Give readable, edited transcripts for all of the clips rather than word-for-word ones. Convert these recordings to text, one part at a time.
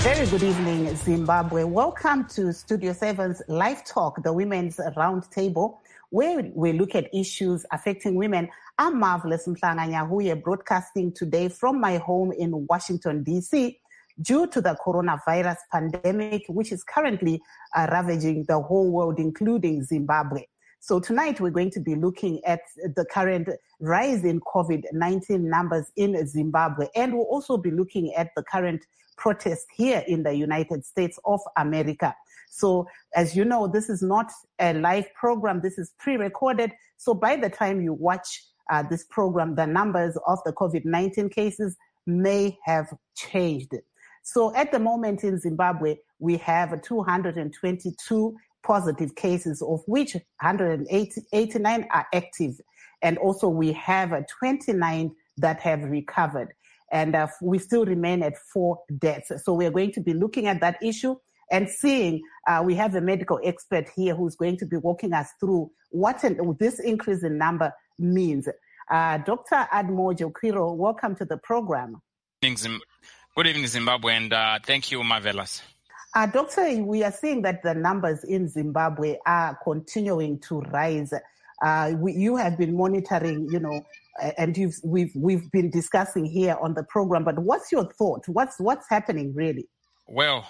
Very good evening, Zimbabwe. Welcome to Studio 7's Live Talk, the Women's Roundtable, where we look at issues affecting women. I'm Marvelous Mhlanga Nyahuye, broadcasting today from my home in Washington, D.C., due to the coronavirus pandemic, which is currently ravaging the whole world, including Zimbabwe. So tonight we're going to be looking at the current rise in COVID-19 numbers in Zimbabwe, and we'll also be looking at the current protest here in the United States of America. So as you know, this is not a live program. This is pre-recorded. So by the time you watch this program, the numbers of the COVID-19 cases may have changed. So at the moment in Zimbabwe, we have 222 positive cases, of which 189 are active. And also we have 29 that have recovered. And we still remain at 4 deaths. So we're going to be looking at that issue and seeing, we have a medical expert here who's going to be walking us through what this increase in number means. Dr. Admojo Kwiro, welcome to the program. Good evening, Zimbabwe, and thank you, Marvelous. Doctor, we are seeing that the numbers in Zimbabwe are continuing to rise. You have been monitoring, and we've been discussing here on the program. But what's your thought? What's happening really? Well,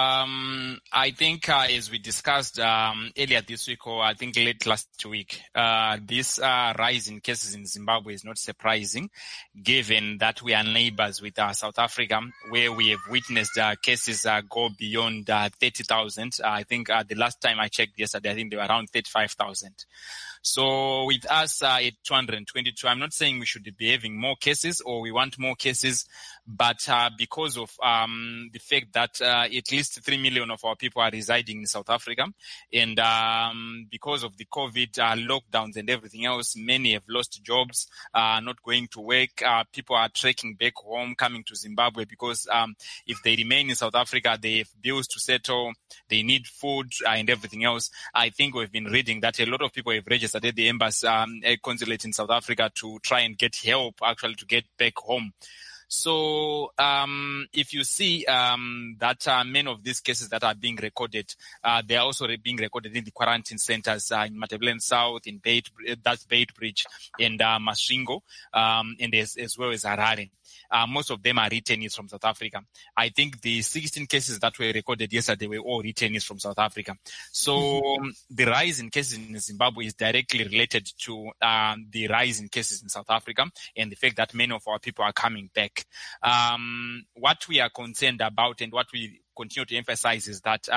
I think as we discussed earlier this week, or I think late last week, this rise in cases in Zimbabwe is not surprising, given that we are neighbors with South Africa, where we have witnessed cases go beyond 30,000. I think the last time I checked yesterday, I think they were around 35,000. So with us at 222, I'm not saying we should be having more cases or we want more cases, but because of the fact that at least 3 million of our people are residing in South Africa, and because of the COVID lockdowns and everything else, many have lost jobs, not going to work. People are trekking back home, coming to Zimbabwe because if they remain in South Africa, they have bills to settle, they need food and everything else. I think we've been reading that a lot of people have registered at the embassy, consulate in South Africa to try and get help actually to get back home. So if you see that many of these cases that are being recorded, they are also being recorded in the quarantine centers in Matabeleland South, in Beitbridge, and Masvingo, and as well as Harare. Most of them are returnees from South Africa. I think the 16 cases that were recorded yesterday were all returnees from South Africa. So the rise in cases in Zimbabwe is directly related to the rise in cases in South Africa and the fact that many of our people are coming back. What we are concerned about and what we continue to emphasize is that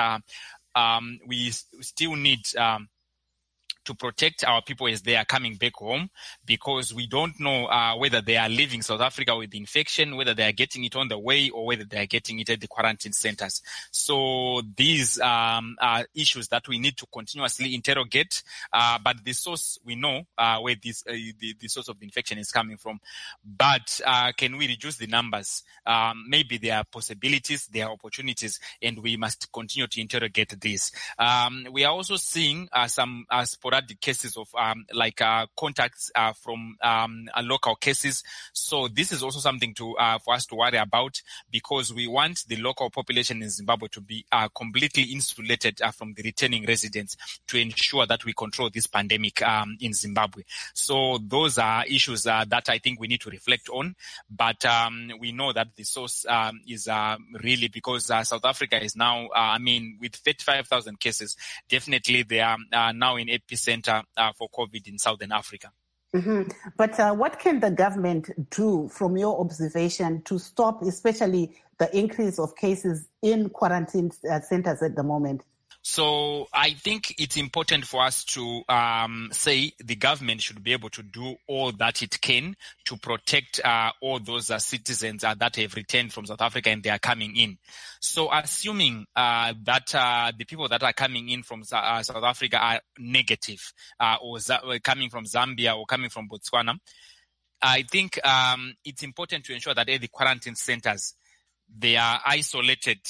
we still need to protect our people as they are coming back home, because we don't know whether they are leaving South Africa with the infection, whether they are getting it on the way, or whether they are getting it at the quarantine centers. So these are issues that we need to continuously interrogate. But the source, we know where this the source of the infection is coming from. But can we reduce the numbers? Maybe there are possibilities, there are opportunities, and we must continue to interrogate this. We are also seeing some sporadic cases of contacts from local cases. So this is also something to for us to worry about, because we want the local population in Zimbabwe to be completely insulated from the returning residents to ensure that we control this pandemic in Zimbabwe. So those are issues that I think we need to reflect on. But we know that the source is really because South Africa is now, with 35,000 cases, definitely they are now in epicenter for COVID in Southern Africa. Mm-hmm. But what can the government do, from your observation, to stop especially the increase of cases in quarantine centers at the moment? So I think it's important for us to say the government should be able to do all that it can to protect all those citizens that have returned from South Africa and they are coming in. So assuming that the people that are coming in from South Africa are negative or coming from Zambia or coming from Botswana, I think it's important to ensure that at the quarantine centers they are isolated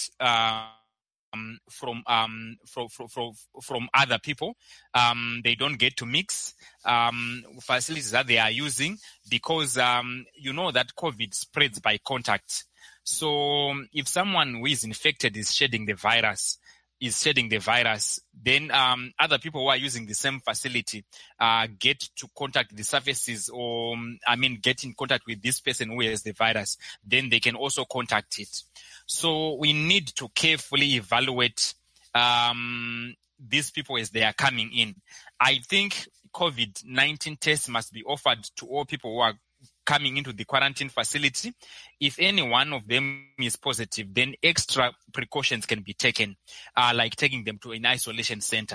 from other people. They don't get to mix facilities that they are using, because you know that COVID spreads by contact. So if someone who is infected is shedding the virus, then other people who are using the same facility get to contact the surfaces, or get in contact with this person who has the virus, then they can also contact it. So we need to carefully evaluate these people as they are coming in. I think COVID-19 tests must be offered to all people who are coming into the quarantine facility. If any one of them is positive, then extra precautions can be taken, like taking them to an isolation center.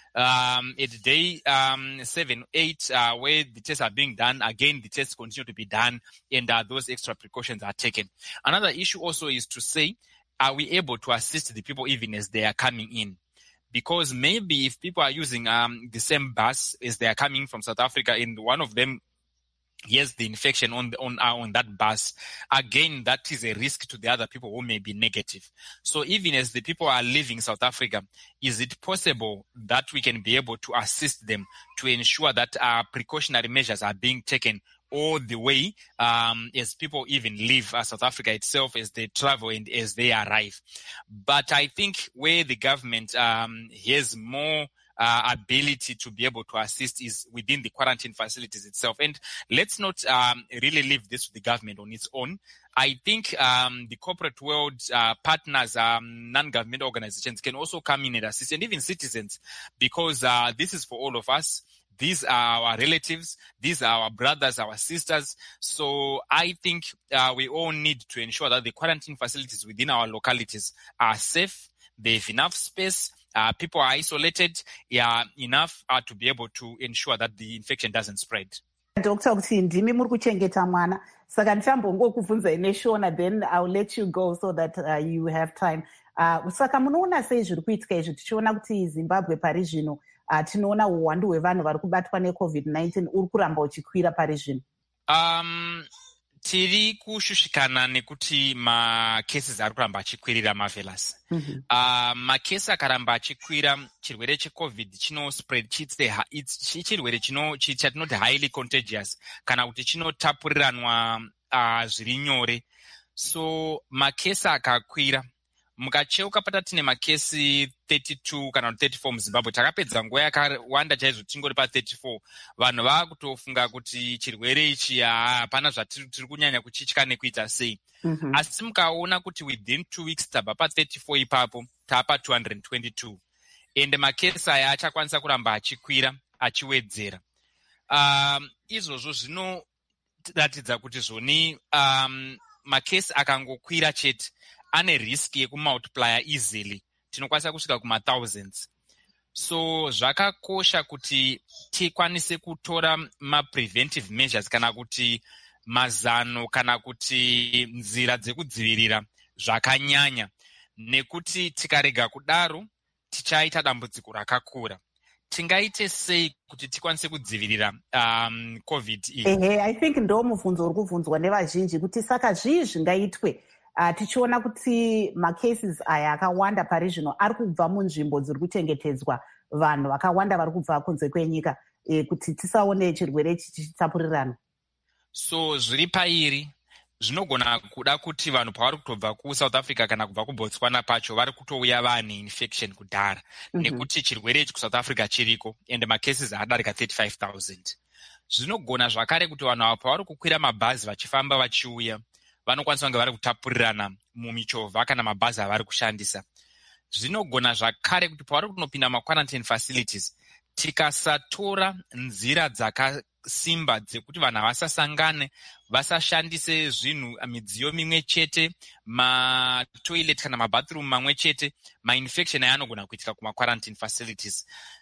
At day 7, 8, where the tests are being done, again, the tests continue to be done, and those extra precautions are taken. Another issue also is to say, are we able to assist the people even as they are coming in? Because maybe if people are using the same bus as they are coming from South Africa, and one of them has the infection on that bus, again, that is a risk to the other people who may be negative. So even as the people are leaving South Africa, is it possible that we can be able to assist them to ensure that precautionary measures are being taken all the way as people even leave South Africa itself, as they travel and as they arrive? But I think where the government has more ability to be able to assist is within the quarantine facilities itself. And let's not really leave this to the government on its own. I think the corporate world, partners, non-government organizations can also come in and assist, and even citizens, because this is for all of us. These are our relatives. These are our brothers, our sisters. So I think we all need to ensure that the quarantine facilities within our localities are safe. They have enough space. People are isolated enough to be able to ensure that the infection doesn't spread. Dr. kuti ndimi muri kuchengeta mwana, saka ndichambongokubvunzai neshona, then I'll let you go so that you have time. Saka munoona sei zviri kuitika izvi, tichiona kuti Zimbabwe pari zvino tinoona uwandu hwevanhu vari kubatwa neCovid-19 uri kuramba uchikwira pari zvino? Tiri kushushikana nekuti macases ari kuramba achikwirira, Marvelous. Makesi akaramba achikwira, chirwere cheCovid chinospread, chirwere chatinoti highly contagious, kana kuti chinotapuriranwa zviri nyore. So makesi akakwira, mukacheuka pata tine makesi 32 kana 34 muZimbabwe. Takapedza nguva yakawanda chaizvo tingori pa34. Vanhu vakutofunga kuti chirwere ichi hapana zvatiri kunyanya kuchitya nekuita sei. Asi mukaona kuti within 2 weeks tabva pa34 ipapo tapa 222. Ende makesi aya achakwanisa kuramba achikwira, achiwedzera. Izvozvo zvinoratidza kuti zvoni makesi akangokwira chete ane risk yekumultiplya easily, tinokwanisa kusvika kuma-thousands. So zvakakosha kuti tikwanise kutora ma-preventive measures, kana kuti mazano, kana kuti nzira dzekudzivirira zvakanyanya, nekuti tikarega kudaro tichaita dambudziko rakakura. Tingaite sei kuti tikwanise kudzivirira COVID iyi? I think ndo mubvunzo uri kubvunzwa nevazhinji, kuti saka zvii zvingaitwe tichiona kuti macases aya akawanda pari zvino ari kubva munzvimbo dziri kuchengetedzwa vanhu vakawanda vari kubva kunze kwenyika, kuti tisaone chirwere ichi chichitapurirana. So zviri pairi, zvinogona kuda kuti vanhu pavari kutobva kuSouth Africa kana kubva kuBotswana pacho vari kutouya vane infection kudhara, nekuti chirwere ichi kuSouth Africa chiriko, and macases adarika 35,000. Zvinogona zvakare kuti vanhu ava pavari kukwira mabhazi vachifamba vachiuya, vanokwanisa kunge vari kutapurirana mumichovha kana mabhazi avari kushandisa. Zvinogona zvakare kuti pavari kunopinda ma-quarantine facilities, tikasatora nzira dzakasimba dzekuti vanhu vasasangane, vasashandise midziyo mimwe chete, matoilet kana mabathroom mamwe chete, ma-infection aya anogona kuitika kuma-quarantine facilities.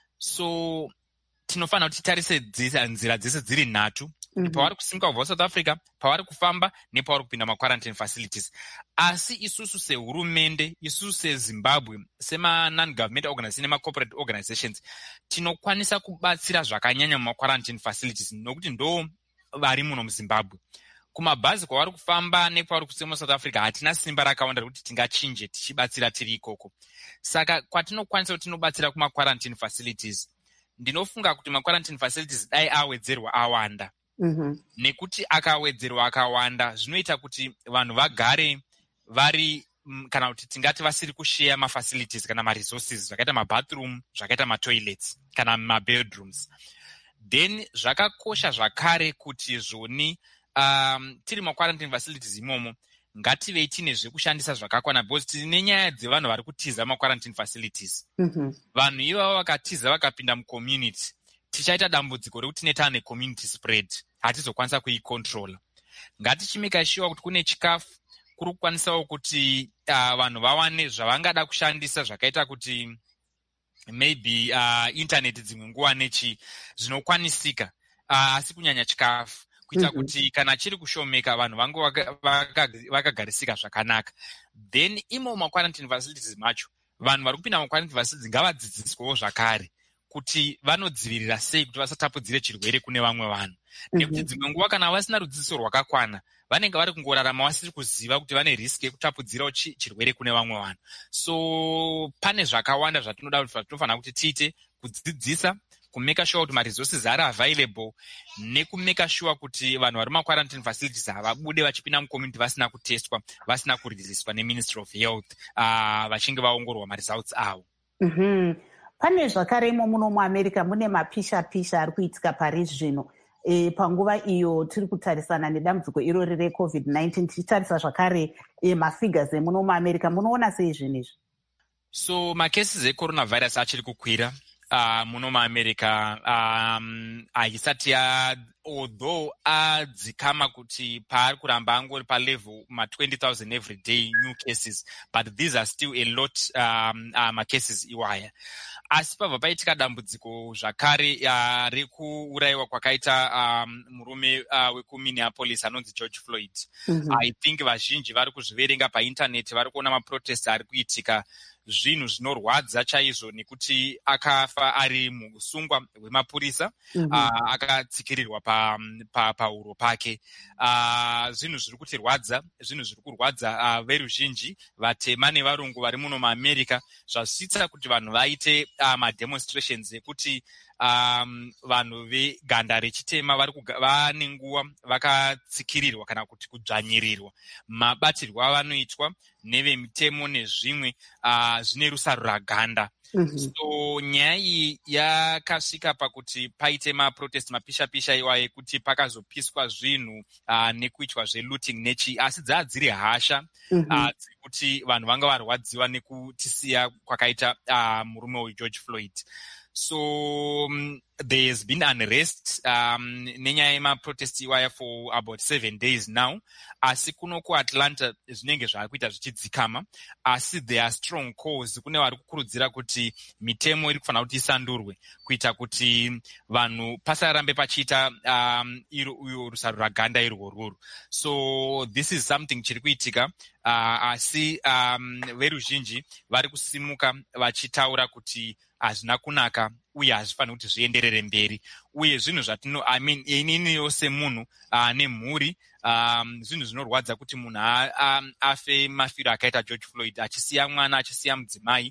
So tinofanira kuti titarise nzira dzese dziri nhatu, pavari kusimuka kubva South Africa, pavari kufamba, nepavari kupinda ma-quarantine facilities. Asi isusu sehurumende, isusu seZimbabwe, sema-non-government organizations nema-corporate organizations, tinokwanisa kubatsira zvakanyanya muma-quarantine facilities, nokuti ndo vari muno muZimbabwe. Kumabhazi kwavari kufamba nekwavari kusema South Africa hatina simba rakawanda rekuti tingachinje tichibatsira tiri ikoko. Saka kwatinokwanisa kuti tinobatsira kuma-quarantine facilities. Ndinofunga kuti ma-quarantine facilities dai awedzerwa awanda. Nekuti akawedzerwa akawanda zvinoita kuti vanhu vagare vari kana kuti tingati vasiri kushare mafacilities kana maresources zvakaita mabathroom, zvakaita matoilets kana mabedrooms. Then zvakakosha zvakare kuti zvoni tiri maquarantine facilities imomo ngativei tine zvekushandisa zvakakwana because tine nyaya dzevanhu vari kutiza maquarantine facilities. Vanhu ivavo vakatiza vakapinda mucommunity, tichaita dambudziko rekuti tineta necommunity spread, hatizokwanisa kuicontrola. Ngatichimeka sure kuti kune chikafu, kuri kukwanisawo kuti vanhu vawane zvavangada kushandisa zvakaita kuti maybe internet dzimwe nguva nechi zvinokwanisika, asi kunyanya chikafu kuita kuti kana chiri kushomeka vanhu vangu vakagarisika zvakanaka. Then imo maquarantine facilities macho vanhu vari kupinda maquarantine facilities ngavadzidziswewo zvakare kuti vanodzivirira sei kuti vasatapudzire chirwere kune vamwe vanhu. Nekuti dzimwe nguva kana vasina rudzidziso rwakakwana vanenge vari kungorarama vasiri kuziva kuti vane riski yekutapudzirawo chirwere kune vamwe vanhu. So pane zvakawanda zvatinofanira kuti tiite kudzidzisa, kumeka sure kuti maresources ari available, nekumeka sure kuti vanhu vari maquarantine facilities havabude vachipinda mucommunity vasina kutestwa, vasina kuriliswa neMinistry of Health vachinge vaongorwa maresults avo. Pane zvakare imo muno muAmerica mune mapisha-pisha ari kuitika Paris zvino. Panguva iyo tiri kutarisana nedambudziko irori reCovid-19, tichitarisa zvakare mafigures emuno muAmerica, munoona sei zvinhu izvi? So macases ecoronavirus achiri kukwira muno muAmerica, haisati although adzikama kuti paari kuramba angori palevel ma20,000 every day new cases, but these are still a lot macases iwaya. Asi pabva paitika dambudziko zvakare rekuurayiwa kwakaita murume wekuMinneapolis anonzi George Floyd. I think vazhinji vari kuzviverenga paintaneti, vari kuona maprotest ari kuitika, zvinhu zvinorwadza chaizvo nekuti akafa ari musungwa hwemapurisa, akatsikirirwa pahuro pake. Zvinhu zviri kutirwadza, zvinhu zviri kurwadza veruzhinji, vatema nevarungu vari muno muAmerica, zvazvichitsa kuti vanhu vaite mademonstrations ekuti vanhu veganda rechitema vane nguva vakatsikirirwa kana kuti kudzvanyirirwa. Mabatirwo avanoitwa nevemitemo nezvimwe zvine rusaro raganda. So nyaya iyi yakasvika pakuti paite maprotest mapisha-pisha iwayo ekuti pakazopiswa zvinhu nekuitwa zvelooting nechi, asi dziri hasha dzekuti vanhu vanga varwadziwa nekutisiya kwakaita murume weGeorge Floyd. So there has been unrest nenyaya yemaprotest iwaya for about 7 days now. Asi kuno kuAtlanta zvinenge zvava kuita zvichidzikama, asi there are strong calls. Kune vari kukurudzira kuti mitemo iri kufanira kuti isandurwe kuita kuti vanhu pasarambe pachiita uyo rusaro raganda irworworo. So this is something chiri kuitika, asi veruzhinji vari kusimuka vachitaura kuti hazvina kunaka uye hazvifaniri kuti zvienderere mberi. Uye zvinhu inini yose munhu nemhuri, zvinhu zvinorwadza kuti munhu afe mafiro akaita George Floyd, achisiya mwana, achisiya mudzimai,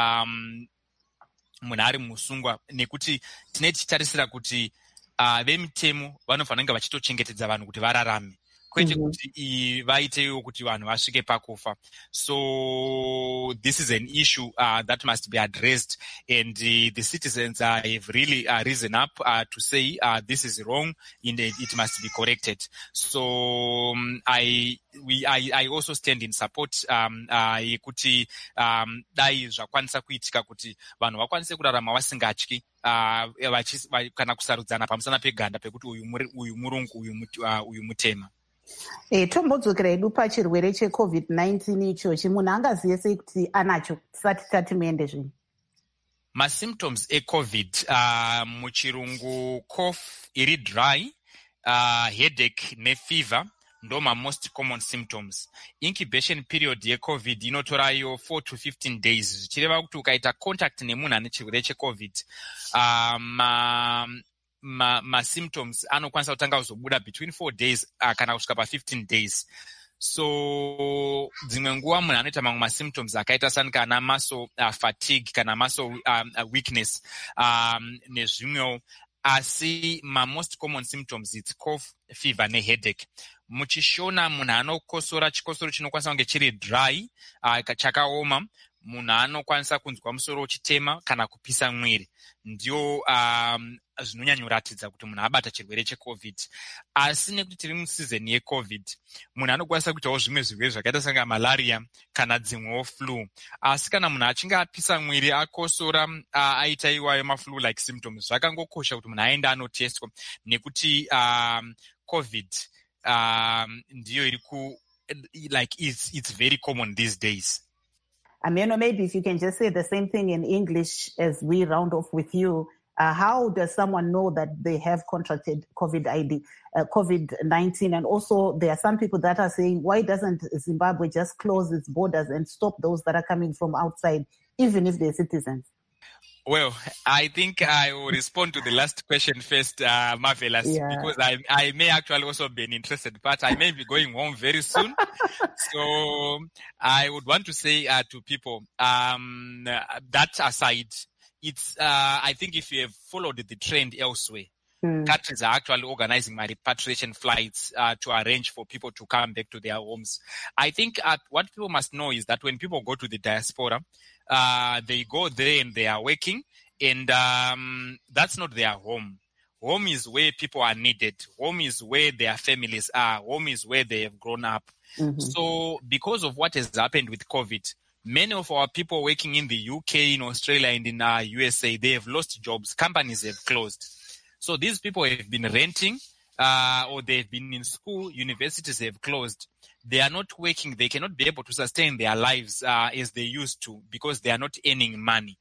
munhu ari musungwa, nekuti tinenge tichitarisira kuti vemitemo vanofanira kunge vachitochengetedza vanhu kuti vararame, kwete kuti vaitewo kuti vanhu vasvike pakufa. So this is an issue that must be addressed, and the citizens have really risen up to say this is wrong and it must be corrected. So I also stand in support yekuti dai zvakwanisa kuitika kuti vanhu vakwanise kurarama vasingatyi kana kusarudzana pamusana peganda pekuti uyu murungu uyu mutema. Tombodzokera hedu pachirwere cheCovid-19 ichochi, munhu angaziye sei kuti anacho tisati tatimeende zvino? Masymptoms eCovid muchirungu cough iri dry, headache nefever ndo most common symptoms. Incubation period yeCovid inotorayo 4 to 15 days, zvichireva kuti ukaita contact nemunhu ane chirwere cheCovid, masymptoms anokwanisa kutanga kuzobuda between 4 days kana kusvika pa15 days. So dzimwe nguva munhu anoita mamwe masymptoms akaita kana muscle fatigue kana muscle weakness nezvimwewo, asi most common symptoms it's cough, fever neheadache. muchishona munhu anokosora chikosoro chinokwanisa kunge chiri dry chakaoma, munhu anokwanisa kunzwa musoro uchitema kana kupisa mwiri, ndio zvinonyanyoratidza kuti munhu abata chirwere cheCovid. Asi nekuti tiri musizoni yeCovid, munhu anokwanisa kuitawo zvimwe zvirwere zvakaita sanga malaria kana dzimwewo flu. Asi kana munhu achinge apisa mwiri, akosora, aita iwayo maflu like symptoms, zvakangokosha kuti munhu aende anotestwa, nekuti COVID ndiyo iri ku like it's very common these days. Ameno, maybe if you can just say the same thing in English as we round off with you. How does someone know that they have contracted COVID-19? And also, there are some people that are saying, why doesn't Zimbabwe just close its borders and stop those that are coming from outside, even if they're citizens? Well, I think I will respond to the last question first, Marvelous, because I may actually also be an interested part. I may be going home very soon. So I would want to say to people, that aside, it's, I think if you have followed the trend elsewhere, countries are actually organizing my repatriation flights to arrange for people to come back to their homes. I think what people must know is that when people go to the diaspora, they go there and they are working, and that's not their home. Home is where people are needed. Home is where their families are. Home is where they have grown up. So because of what has happened with COVID, many of our people working in the UK, in Australia, and in USA, they have lost jobs. Companies have closed. So these people have been renting, or they've been in school. Universities have closed. They are not working. They cannot be able to sustain their lives as they used to, because they are not earning money.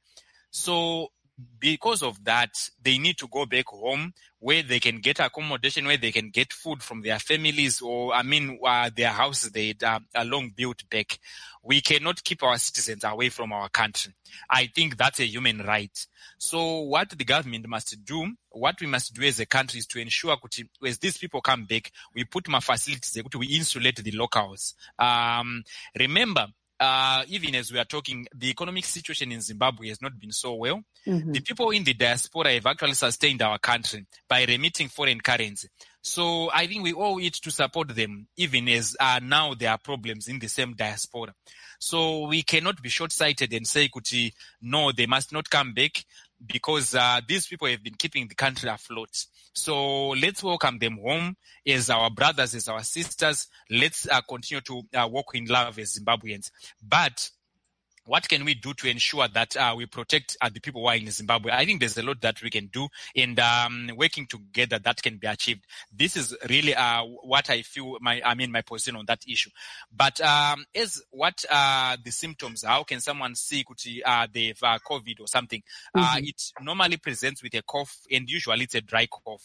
So because of that, they need to go back home where they can get accommodation, where they can get food from their families, or their houses they are long built back. We cannot keep our citizens away from our country. I think that's a human right. So what the government must do, what we must do as a country, is to ensure that as these people come back, we put more facilities, we insulate the locals. Remember, even as we are talking, the economic situation in Zimbabwe has not been so well. The people in the diaspora have actually sustained our country by remitting foreign currency. So I think we owe it to support them, even as now there are problems in the same diaspora. So we cannot be short-sighted and say, no, they must not come back, because these people have been keeping the country afloat. So let's welcome them home as our brothers, as our sisters. Let's continue to walk in love as Zimbabweans. But what can we do to ensure that we protect the people who are in Zimbabwe? I think there's a lot that we can do, and working together that can be achieved. This is really what I feel my position on that issue. But as what the symptoms, how can someone see they've COVID or something? It normally presents with a cough, and usually it's a dry cough.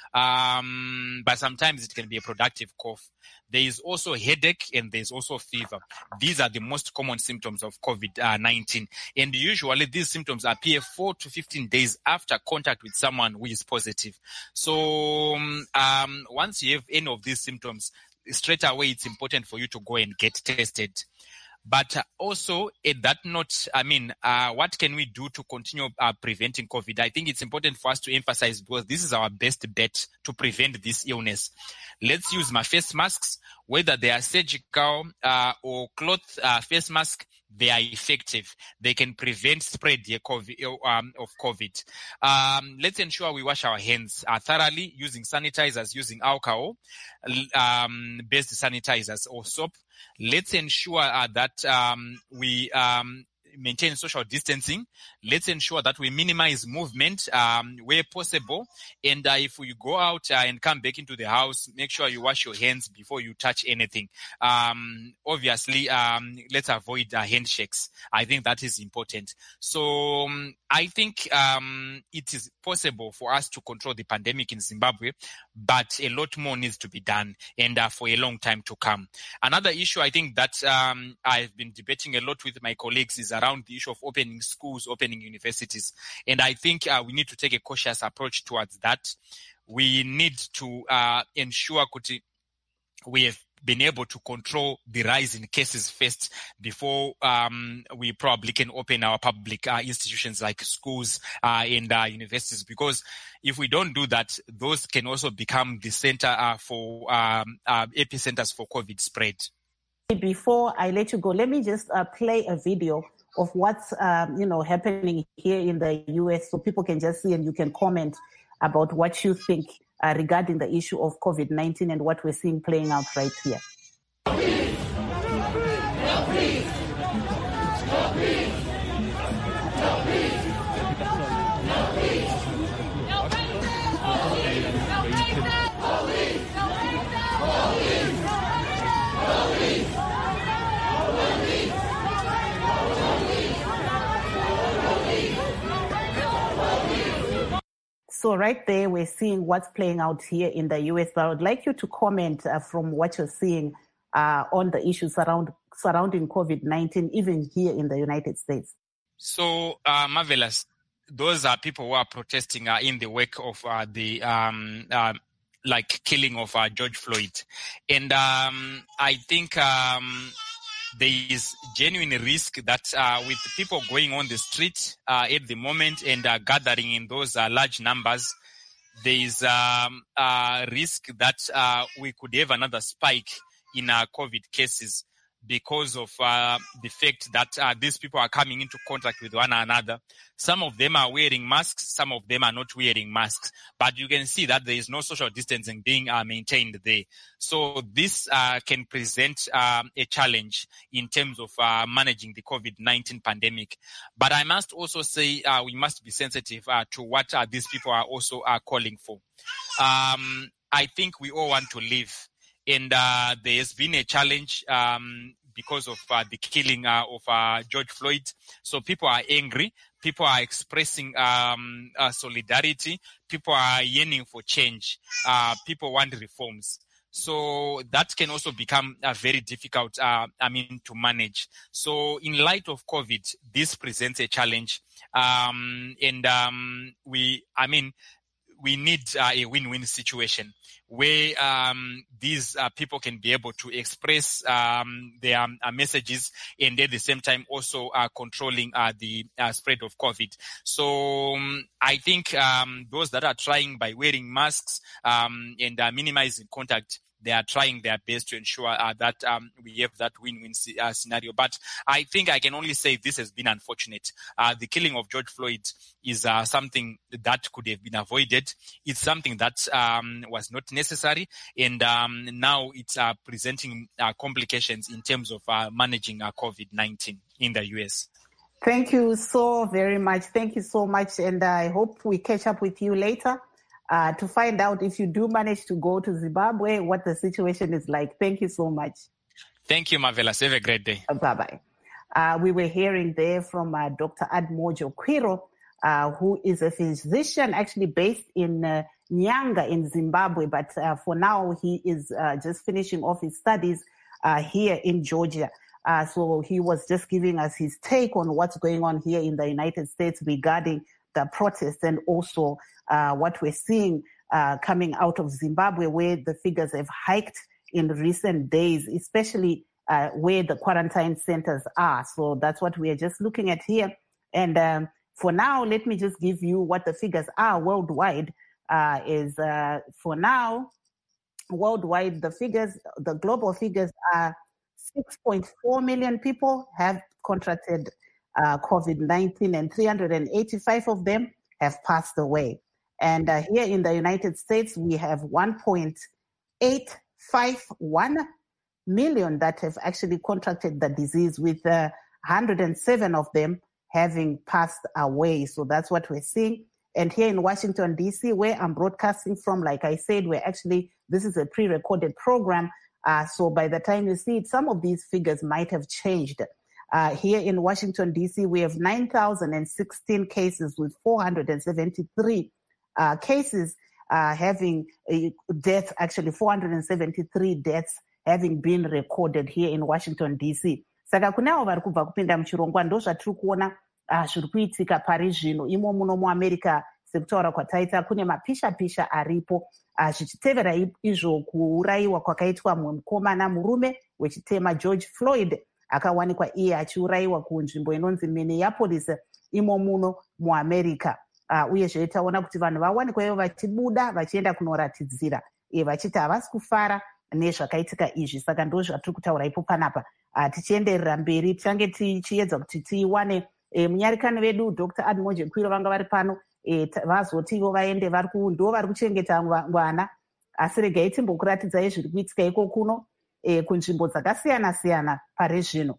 But sometimes it can be a productive cough. There is also headache, and there's also fever. These are the most common symptoms of COVID-19. And usually these symptoms appear 4 to 15 days after contact with someone who is positive. So once you have any of these symptoms, straight away it's important for you to go and get tested. But also at that note, what can we do to continue preventing COVID? I think it's important for us to emphasize, because this is our best bet to prevent this illness. Let's use my face masks, whether they are surgical or cloth face mask. They are effective. They can prevent spread of COVID. Let's ensure we wash our hands thoroughly, using sanitizers, using alcohol based sanitizers or soap. Let's ensure that we maintain social distancing. Let's ensure that we minimize movement where possible. And if you go out and come back into the house, make sure you wash your hands before you touch anything. Obviously, let's avoid handshakes. I think that is important. So I think it is possible for us to control the pandemic in Zimbabwe, but a lot more needs to be done, and for a long time to come. Another issue I think that I've been debating a lot with my colleagues is around the issue of opening schools, opening universities. And I think we need to take a cautious approach towards that. We need to ensure we have been able to control the rise in cases first before we probably can open our public institutions like schools and universities. Because if we don't do that, those can also become the center for epicenters for COVID spread. Before I let you go, let me just play a video of what's happening here in the US, so people can just see and you can comment about what you think regarding the issue of COVID-19 and what we're seeing playing out right here. So right there, we're seeing what's playing out here in the US. But I would like you to comment from what you're seeing on the issues surrounding COVID-19, even here in the United States. So, Marvelous, those are people who are protesting in the wake of the killing of George Floyd. And I think there is genuine risk that with people going on the street at the moment and gathering in those large numbers, there is a risk that we could have another spike in COVID cases because of the fact that these people are coming into contact with one another. Some of them are wearing masks, some of them are not wearing masks, but you can see that there is no social distancing being maintained there. So this can present a challenge in terms of managing the COVID-19 pandemic. But I must also say we must be sensitive to what these people are also calling for. I think we all want to live. And there has been a challenge because of the killing of George Floyd. So people are angry. People are expressing solidarity. People are yearning for change. People want reforms. So that can also become very difficult, to manage. So in light of COVID, this presents a challenge. We need a win-win situation where these people can be able to express their messages and at the same time also controlling the spread of COVID. So I think those that are trying by wearing masks and minimizing contact, they are trying their best to ensure that we have that win-win scenario. But I think I can only say this has been unfortunate. The killing of George Floyd is something that could have been avoided. It's something that was not necessary. And now it's presenting complications in terms of managing COVID-19 in the US. Thank you so very much. Thank you so much. And I hope we catch up with you later to find out if you do manage to go to Zimbabwe, what the situation is like. Thank you so much. Thank you, Marvelous. Have a great day. Bye-bye. We were hearing there from Dr. Admojo Kwiro, who is a physician actually based in Nyanga in Zimbabwe. But for now, he is just finishing off his studies here in Georgia. So he was just giving us his take on what's going on here in the United States regarding the protests and also what we're seeing coming out of Zimbabwe, where the figures have hiked in recent days, especially where the quarantine centers are. So that's what we are just looking at here. And for now, let me just give you what the figures are worldwide. For now, worldwide, the global figures are 6.4 million people have contracted COVID-19 and 385 of them have passed away. And here in the United States, we have 1.851 million that have actually contracted the disease, with 107 of them having passed away. So that's what we're seeing. And here in Washington, D.C., where I'm broadcasting from, like I said, this is a pre-recorded program. So by the time you see it, some of these figures might have changed. Here in Washington, D.C., we have 9,016 cases with 473 cases having deaths, actually 473 deaths having been recorded here in Washington, D.C. Saka kunavo vari kubva kupinda muchirongwa ndo zvatiri kuona zviri kuitika pari zvino imo muno muamerica sekutaura kwataita kune mapisha aripo zvichitevera izvo kuurayiwa kwakaitwa mumwe mukomana murume wechitema George Floyd akawanikwa iye achiurayiwa kunzvimbo inonzi Minneapolis imo muno muAmerica. Uyezve taona kuti vanhu vawanikwa ivo vachibuda vachienda kunoratidzira vachiti havasi kufara nezvakaitika izvi. Saka ndo zvatiri kutaura ipo panapa. Tichienderera mberi tichange tichiedza kuti tiwane munyarikani vedu Dr. Admoje Kwiro vanga vari pano vazoti ivo vaende ndo vari kuchengeta vana, asi regai timbokuratidzai zviri kuitika iko kuno kunzvimbo dzakasiyana siyana pari zvino.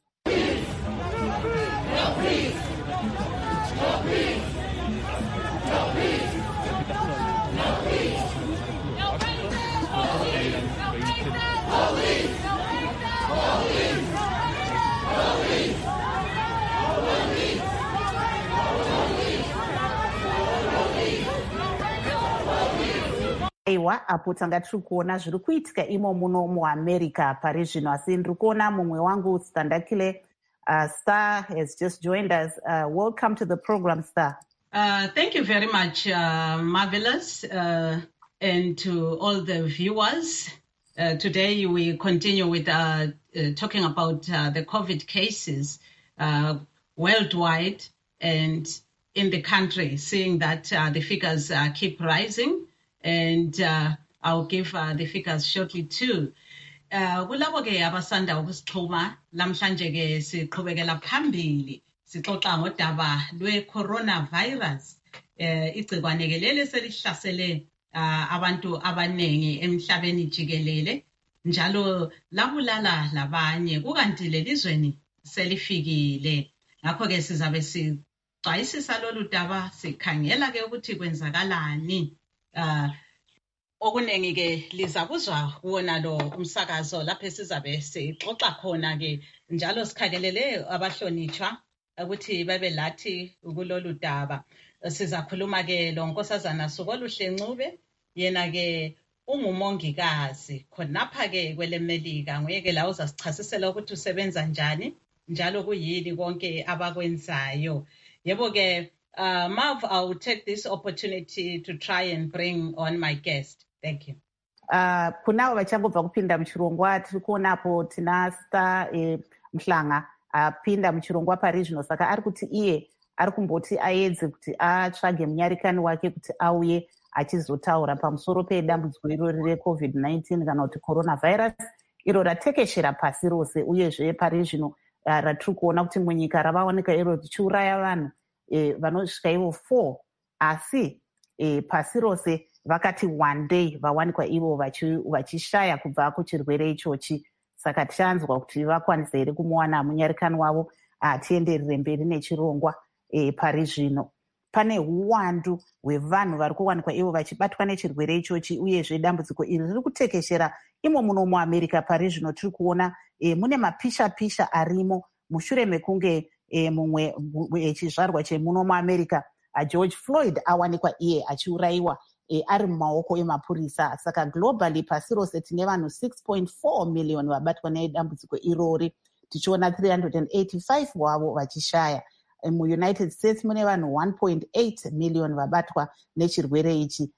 Aiwa, apo tanga tiri kuona zviri kuitika imo muno muAmerica pari zvino, asi ndiri kuona mumwe wangu Standakile Star has just joined us. Welcome to the program, Star. Thank you very much, Marvelous, and to all the viewers. Today we continue with talking about the COVID cases worldwide and in the country, seeing that the figures keep rising. And I'll give the figures shortly too. Kulabo ke abasanda ukusixhuma lamhlanje ke siqhubekela phambili sixoxa ngodaba lwe-coronavirus. Igcikwane ke leli selihlasele abantu abanengi emhlabeni jikelele njalo labulala labanye, kukanti lelizweni selifikile. Ngakho ke sizabe sixwayisisa lolu daba, sikhangela ke ukuthi kwenzakalani. Okunengi ke lizakuzwa kuwona lo umsakazo lapho sizabe sixoxa khona ke, njalo sikhangelele abahlonitshwa ukuthi babe lathi kulolu daba. Sizakhuluma ke lo Nkosazana Sokoluhle Ncube, yena ke ungumongikazi khonapha ke kwelemelika. Nguye ke la uzasichasisela ukuthi usebenza njani njalo kuyini konke abakwenzayo. Yebo ke Marv, I will take this opportunity to try and bring on my guest. Thank you. Kunavo vachangobva kupinda muchirongwa tiri kuonapo tina Star Mhlanga apinda muchirongwa pari zvino, saka ari kuti iye ari kumboti aedze kuti atsvage munyarikani wake kuti auye achizotaura pamusoro pedambudziko irori reCovid-19 kana kuti coronavirus iro ratekeshera pasi rose, uyezve pari zvino ratiri kuona kuti munyika ravaoneka iro richiuraya vanhu vanosvika ivo 4, asi pasi rose vakati one day vawanikwa ivo vachishaya kubva kuchirwere ichochi. Saka tichanzwa kuti vakwanisa here kumuwana munyarikani wavo. Tienderere mberi nechirongwa. Pari zvino pane uwandu hwevanhu vari kuwanikwa ivo vachibatwa nechirwere ichochi, uyezve dambudziko iri riri kutekeshera imo muno muAmerica. Pari zvino tiri kuona mune mapisha arimo mushure mekunge mumwe chizvarwa chemuno muAmerica George Floyd awanikwa iye achiurayiwa ari mumaoko emapurisa. Saka globally pasi rose tine vanhu 6.4 million vabatwa nedambudziko irori, tichiona 385 wavo vachishaya. MuUnited States mune vanhu 1.8 million vabatwa nechirwere ichi,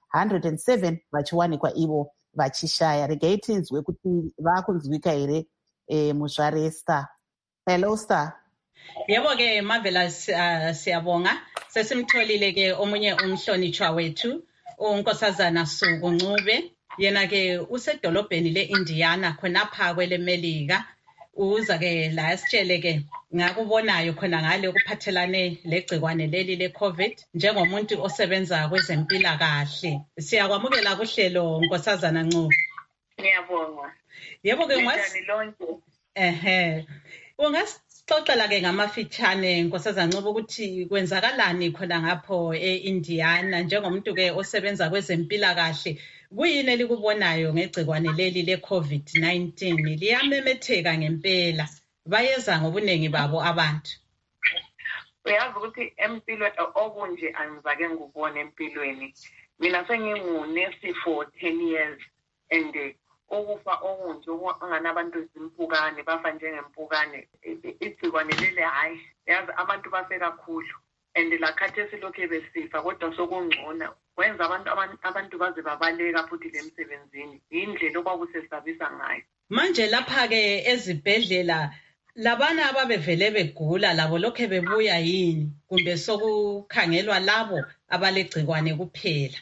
107 vachiwanikwa ivo vachishaya. Regai tinzwe kuti vakunzwika here muzvare Star. Hello Star. Yebo ke Marvelous, siyabonga. Sesimtholile ke omunye umhlonitshwa wethu uNkosazana Suku Ncube, yena ke usedolobheni leIndiana khonapha kwelemelika. Uza ke la sitshele ke ngakubonayo khona ngale kuphathelane legcikwane leli leCovid njengomuntu osebenza kwezempilakahle. Siyakwamukela kuhlelo Nkosazana Ncube. Ngiyabonga. Yebo ke njani lonke? Ungasixoxela ke ngamafitshane Nkosazana Ncube ukuthi kwenzakalani khona ngapho eIndiana njengomuntu ke osebenza kwezempilakahle. Kuyini elikubonayo ngegcikwane leli leCovid-19? Liyamemetheka ngempela, bayeza ngobunengi babo abantu. Uyazi ukuthi empilweni okunje angizake ngubone empilweni. Mina sengingunesi for 10 years and ukufa okunje onganabantu izimpukane bafa njengempukane. Igcikwane leli hayi, yazi abantu bafe kakhulu. and lakhathesi lokhe besifa kodwa sokungcono kwenza abantu baze babaleka futhi lemsebenzini indlela okwakusesabisa ngayo. Manje lapha ke ezibhedlela labana ababevele begula labo lokhe bebuya yini kumbe sokukhangelwa labo abalegcikwane kuphela?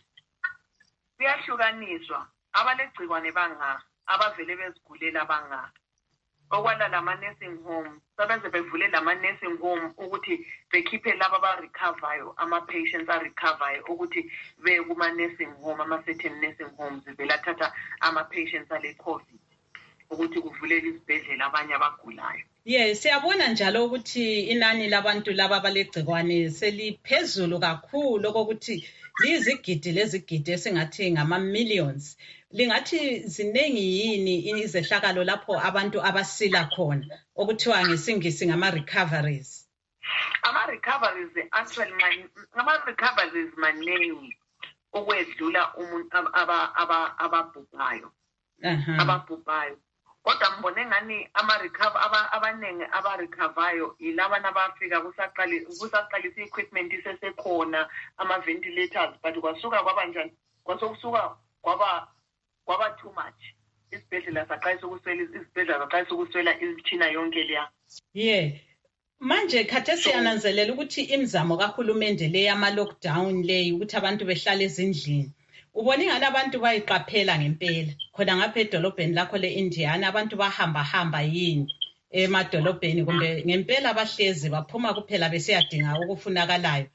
Kuyahlukaniswa, abalegcikwane banga abavele bezigulela banga. Okwala lama nursing home sabenze bevule lama nursing home ukuthi bekhiphe laba abarecovayo ama-patients arecovayo ukuthi be kuma nursing home ama-certain nursing homes belathatha ama-patients ale-COVID ukuthi kuvulele izibhedlela abanye abagulayo. Yes, siyabona njalo ukuthi inani labantu laba abalegcikwane seliphezulu kakhulu okokuthi lizigidi lezigidi esingathi ngama-millions. Lingathi zinengi yini izehlakalo lapho abantu abasila khona okuthiwa ngesingisi ngama-recoveries? Ama-recoveries actually ama-recoveries maningi okwedlula umuntu ababhubhayo. Ababhubhayo. Kodwa mbone ngani abaningi abarecovayo yilabana abafika kusaqalisa equipment isesekhona ama-ventilators but kwasuka kwabanjani kwasokusuka kwaba too much. Isibhedlela saqalisa ukuswela imitshina yonke leya. Yeah. Manje khathesi siyananzelela ukuthi imizamo kahulumende le yama-lockdown le ukuthi abantu behlale ezindlini. Ubona ingani abantu bayiqaphela ngempela khona ngapha edolobheni lakho le-Indiana abantu bahamba yini emadolobheni kumbe ngempela bahlezi baphuma kuphela besiyadinga ukufunakalayo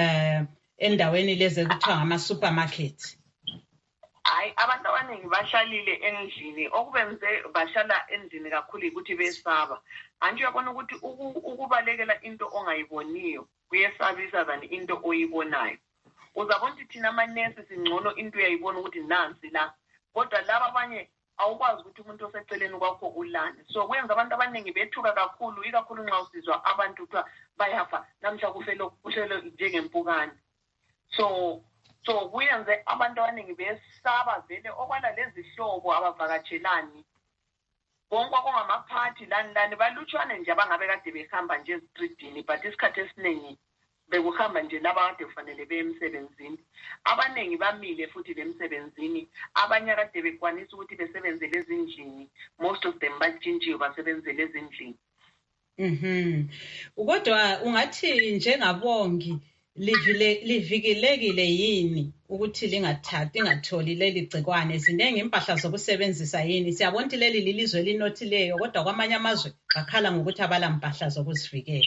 endaweni lezi ekuthiwa ngama-supermarket? Hayi, abantu abaningi bahlalile endlini okubenze bahlala endlini kakhulu ukuthi besaba. Anti uyabona ukuthi ukubalekela into ongayiboniyo kuyesabisa than into oyibonayo. Uzabona ukuthi thina amanesi singcono into uyayibona ukuthi nansi la kodwa laba abanye awukwazi ukuthi umuntu oseceleni kwakho ulani. So kwenza abantu abaningi bethuka kakhulu ikakhulu nxa usizwa abantu kuthiwa bayafa namhla kuhlelo njengempukane. So kuyenze abantu abaningi besaba vele okwala lezihlobo abavakatshelani bonke okungamaphathi lani balutshwane nje abangabe kade behamba nje ezitridini but isikhathi esiningi bekuhamba nje laba kade kufanele beye emsebenzini. Abaningi bamile futhi lemsebenzini abanye kade bekwanisa ukuthi besebenzele ezindlini most of them batshintshiwe basebenzele ezindlini. Kodwa ungathi njengabongi livikelekile yini ukuthi lingatholi leli gcikwane? Zinengi impahla zokusebenzisa yini? Siyabona ukuthi leli lilizwe elinothileyo kodwa kwamanye amazwe bakhala ngokuthi abala mpahla zokuzivikela.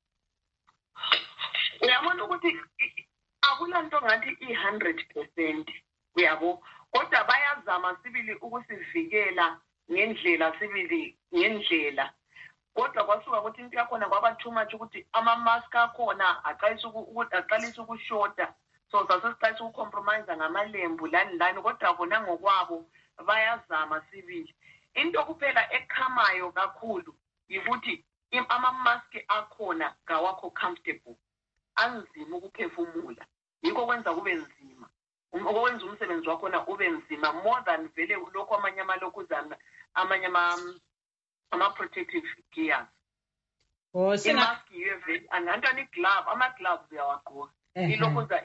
Uyabona ukuthi akulanto ngathi i-100% uyabo kodwa bayazama sibili ukusivikela ngendlela kodwa kwasuka ukuthi into yakhona kwaba too much ukuthi ama-mask akhona aqalisa ukushota so sasesiqalisa ukucompromise ngamalembu lani kodwa bona ngokwabo bayazama sibili. Into kuphela ekhamayo kakhulu yikuthi ama-mask akhona kawakho comfortable anzima ukuphefumula yikho kwenza kube nzima okwenza umsebenzi wakhona ube nzima more than vele lokho amanye amalokuzana amanye ama-protective gears. Imask yiyo vele anantoni glove ama-gloves uyawagqoka ilokhuza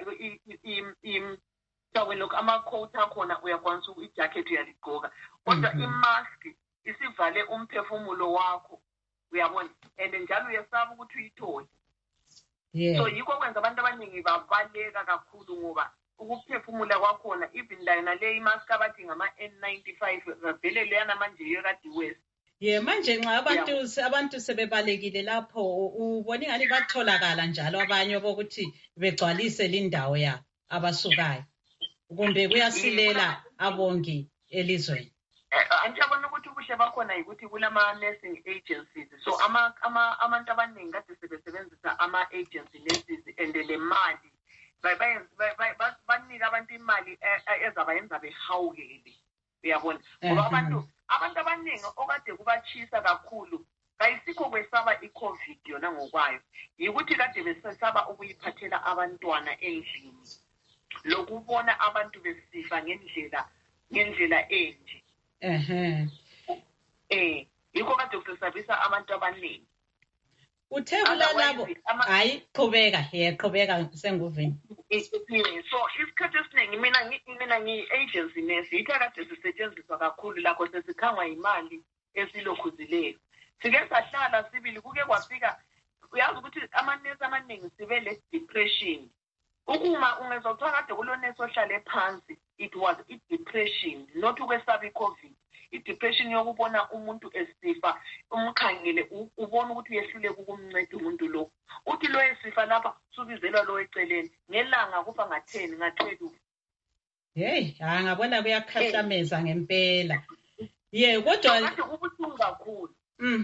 lokhu ama-coat akhona uyakwanisa ijacket uyaligqoka kodwa imask isivale umphefumulo wakho uyabona and njalo uyesaba ukuthi uyithole. So yikho kwenza abantu abaningi babaleka kakhulu ngoba ukuphefumula kwakhona even lana le imask abathi ngama-N95 vele leyana manje yekade west. Manje nxa abantu sebebalekile lapho ubona ingani batholakala njalo abanye bokuthi begcwalise lindawo yabo abasukayo kumbe kuyasilela abongi elizweni? Anjabona ukuthi ubuhle bakhona yikuthi kulama-nursing agencies so abantu abaningi kade sebesebenzisa ama-agency nurses and le mali banika abantu imali ezabayenza behawukele uyabona ngoba abantu abaningi okade kubachisa kakhulu kayisikho kwesaba i-COVID yona ngokwayo yikuthi kade besesaba ukuyiphathela abantwana endlini lokubona abantu besifa ngendlela enje. Yikho kade kusesabisa abantu abaningi. uthe kulalabo hayi qhubeka senguvini. So isikhathi esiningi mina ngi-agency nurse yithi akade sisetshenziswa kakhulu lakho sesikhangwa imali esilokhuzileyo. Sike sahlala sibili kuke kwafika uyazi ukuthi amanesi amaningi sibe le depression. Ukuma ungezothola kade kulonesi ohlale phansi, it was depression, not ukwesaba i-COVID. I-depression yokubona umuntu esifa umkhangele ubona ukuthi uyehluleka ukumnceda umuntu lo. Uthi lo esifa lapha subizelwa lo eceleni ngelanga kufa nga-10 nga-12. Hey, ngabona kuyakhahlameza ngempela. Kodwa kade kubuhlungu kakhulu.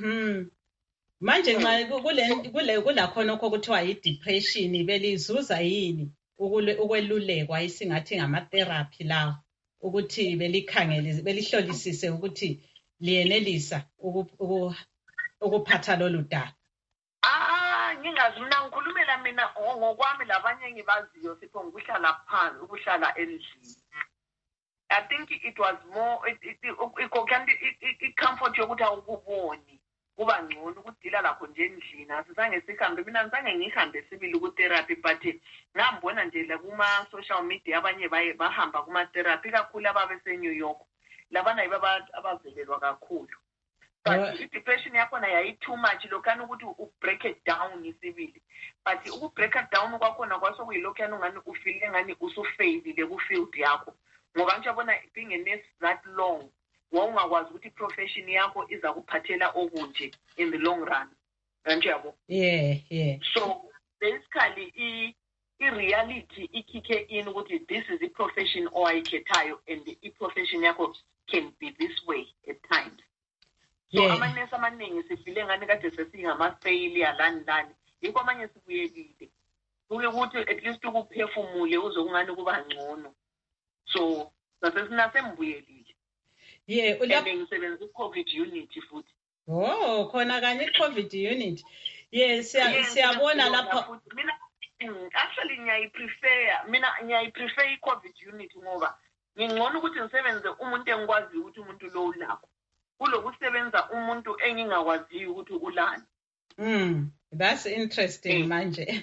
Manje nxa kula khona okho kuthiwa yi-depression belizuza yini ukwelulekwa isingathi ngama-therapy lawo ukuthi belikhangele belihlolisise ukuthi liyenelisa ukuphatha lolu daba? Ngingazi mina ngikhulumela mina ngokwami labanye engibaziyo sipho ngokuhlala phansi ukuhlala endlini. I think it was more i-comfort yokuthi awukuboni kuba ngcono ukudila lakho nje endlini. Asizange sihambe, mina ngizange ngihambe sibili ku-therapy, but ngambona nje la kuma-social media abanye bahamba kuma-therapy kakhulu ababeseNew York. Labana yibo abavelelwa kakhulu. But i-depression yakhona yayi-too much lokhana ukuthi u-break it down isibili. But uku-break it down kwakhona kwasokuyilokhana ungani ufile engani usufailile ku-field yakho. Ngoba nje yabona being a nurse that long wawungakwazi ukuthi i-profession yakho iza kuphathela okunje in the long run. Kanje yabo. So basically i-reality ikike in ukuthi this is a profession oyikhethayo and i-profession yakho can be this way at times. So amanesi amaningi sifile ngani kade sesingama-failure lani yikho amanye sibuyelile kuke ukuthi at least ukuphefumule uzokungani kuba ngcono. So sasesembuyelile. Ngisebenza i-COVID unit futhi. Khona kanye i-COVID unit. Siyabona lapha. Mina actually ngiyayi-prefer i-COVID unit ngoba ngingcono ukuthi ngisebenze umuntu engikwaziyo ukuthi umuntu lo ulakho kulokusebenza umuntu engingakwaziyo ukuthi ulani. That's interesting manje.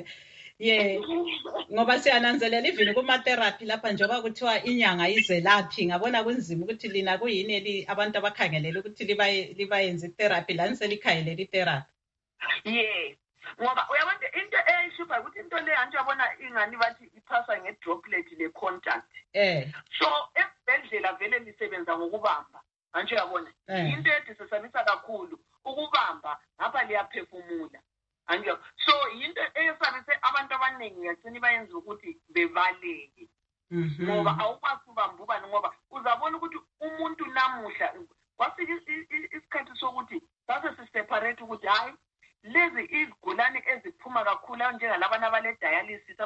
Ngoba siyananzelela even kuma-therapy lapha njengoba kuthiwa inyanga izelaphi, ngabona kunzima ukuthi lina kuyini abantu abakhangelela ukuthi libayenze i-therapy lani selikhangelela i-therapy. Ngoba uyabona into eyayishupha ukuthi into le antu yabona ingani bathi iphasa nge-droplet le-contact. So esibhedlela vele lisebenza ngokubamba. Antu yabona into edisesabisa kakhulu ukubamba ngapha liyaphefumula. So into eyesabise abantu abaningi yagcina bayenza ukuthi bevaleke. Ngoba awukwazi ubamba ubani ngoba uzabona ukuthi umuntu namuhla kwafika isikhathi sokuthi sase siseparate ukuthi hayi lezi izigulane eziphuma kakhulu njengalabana abale-dialysis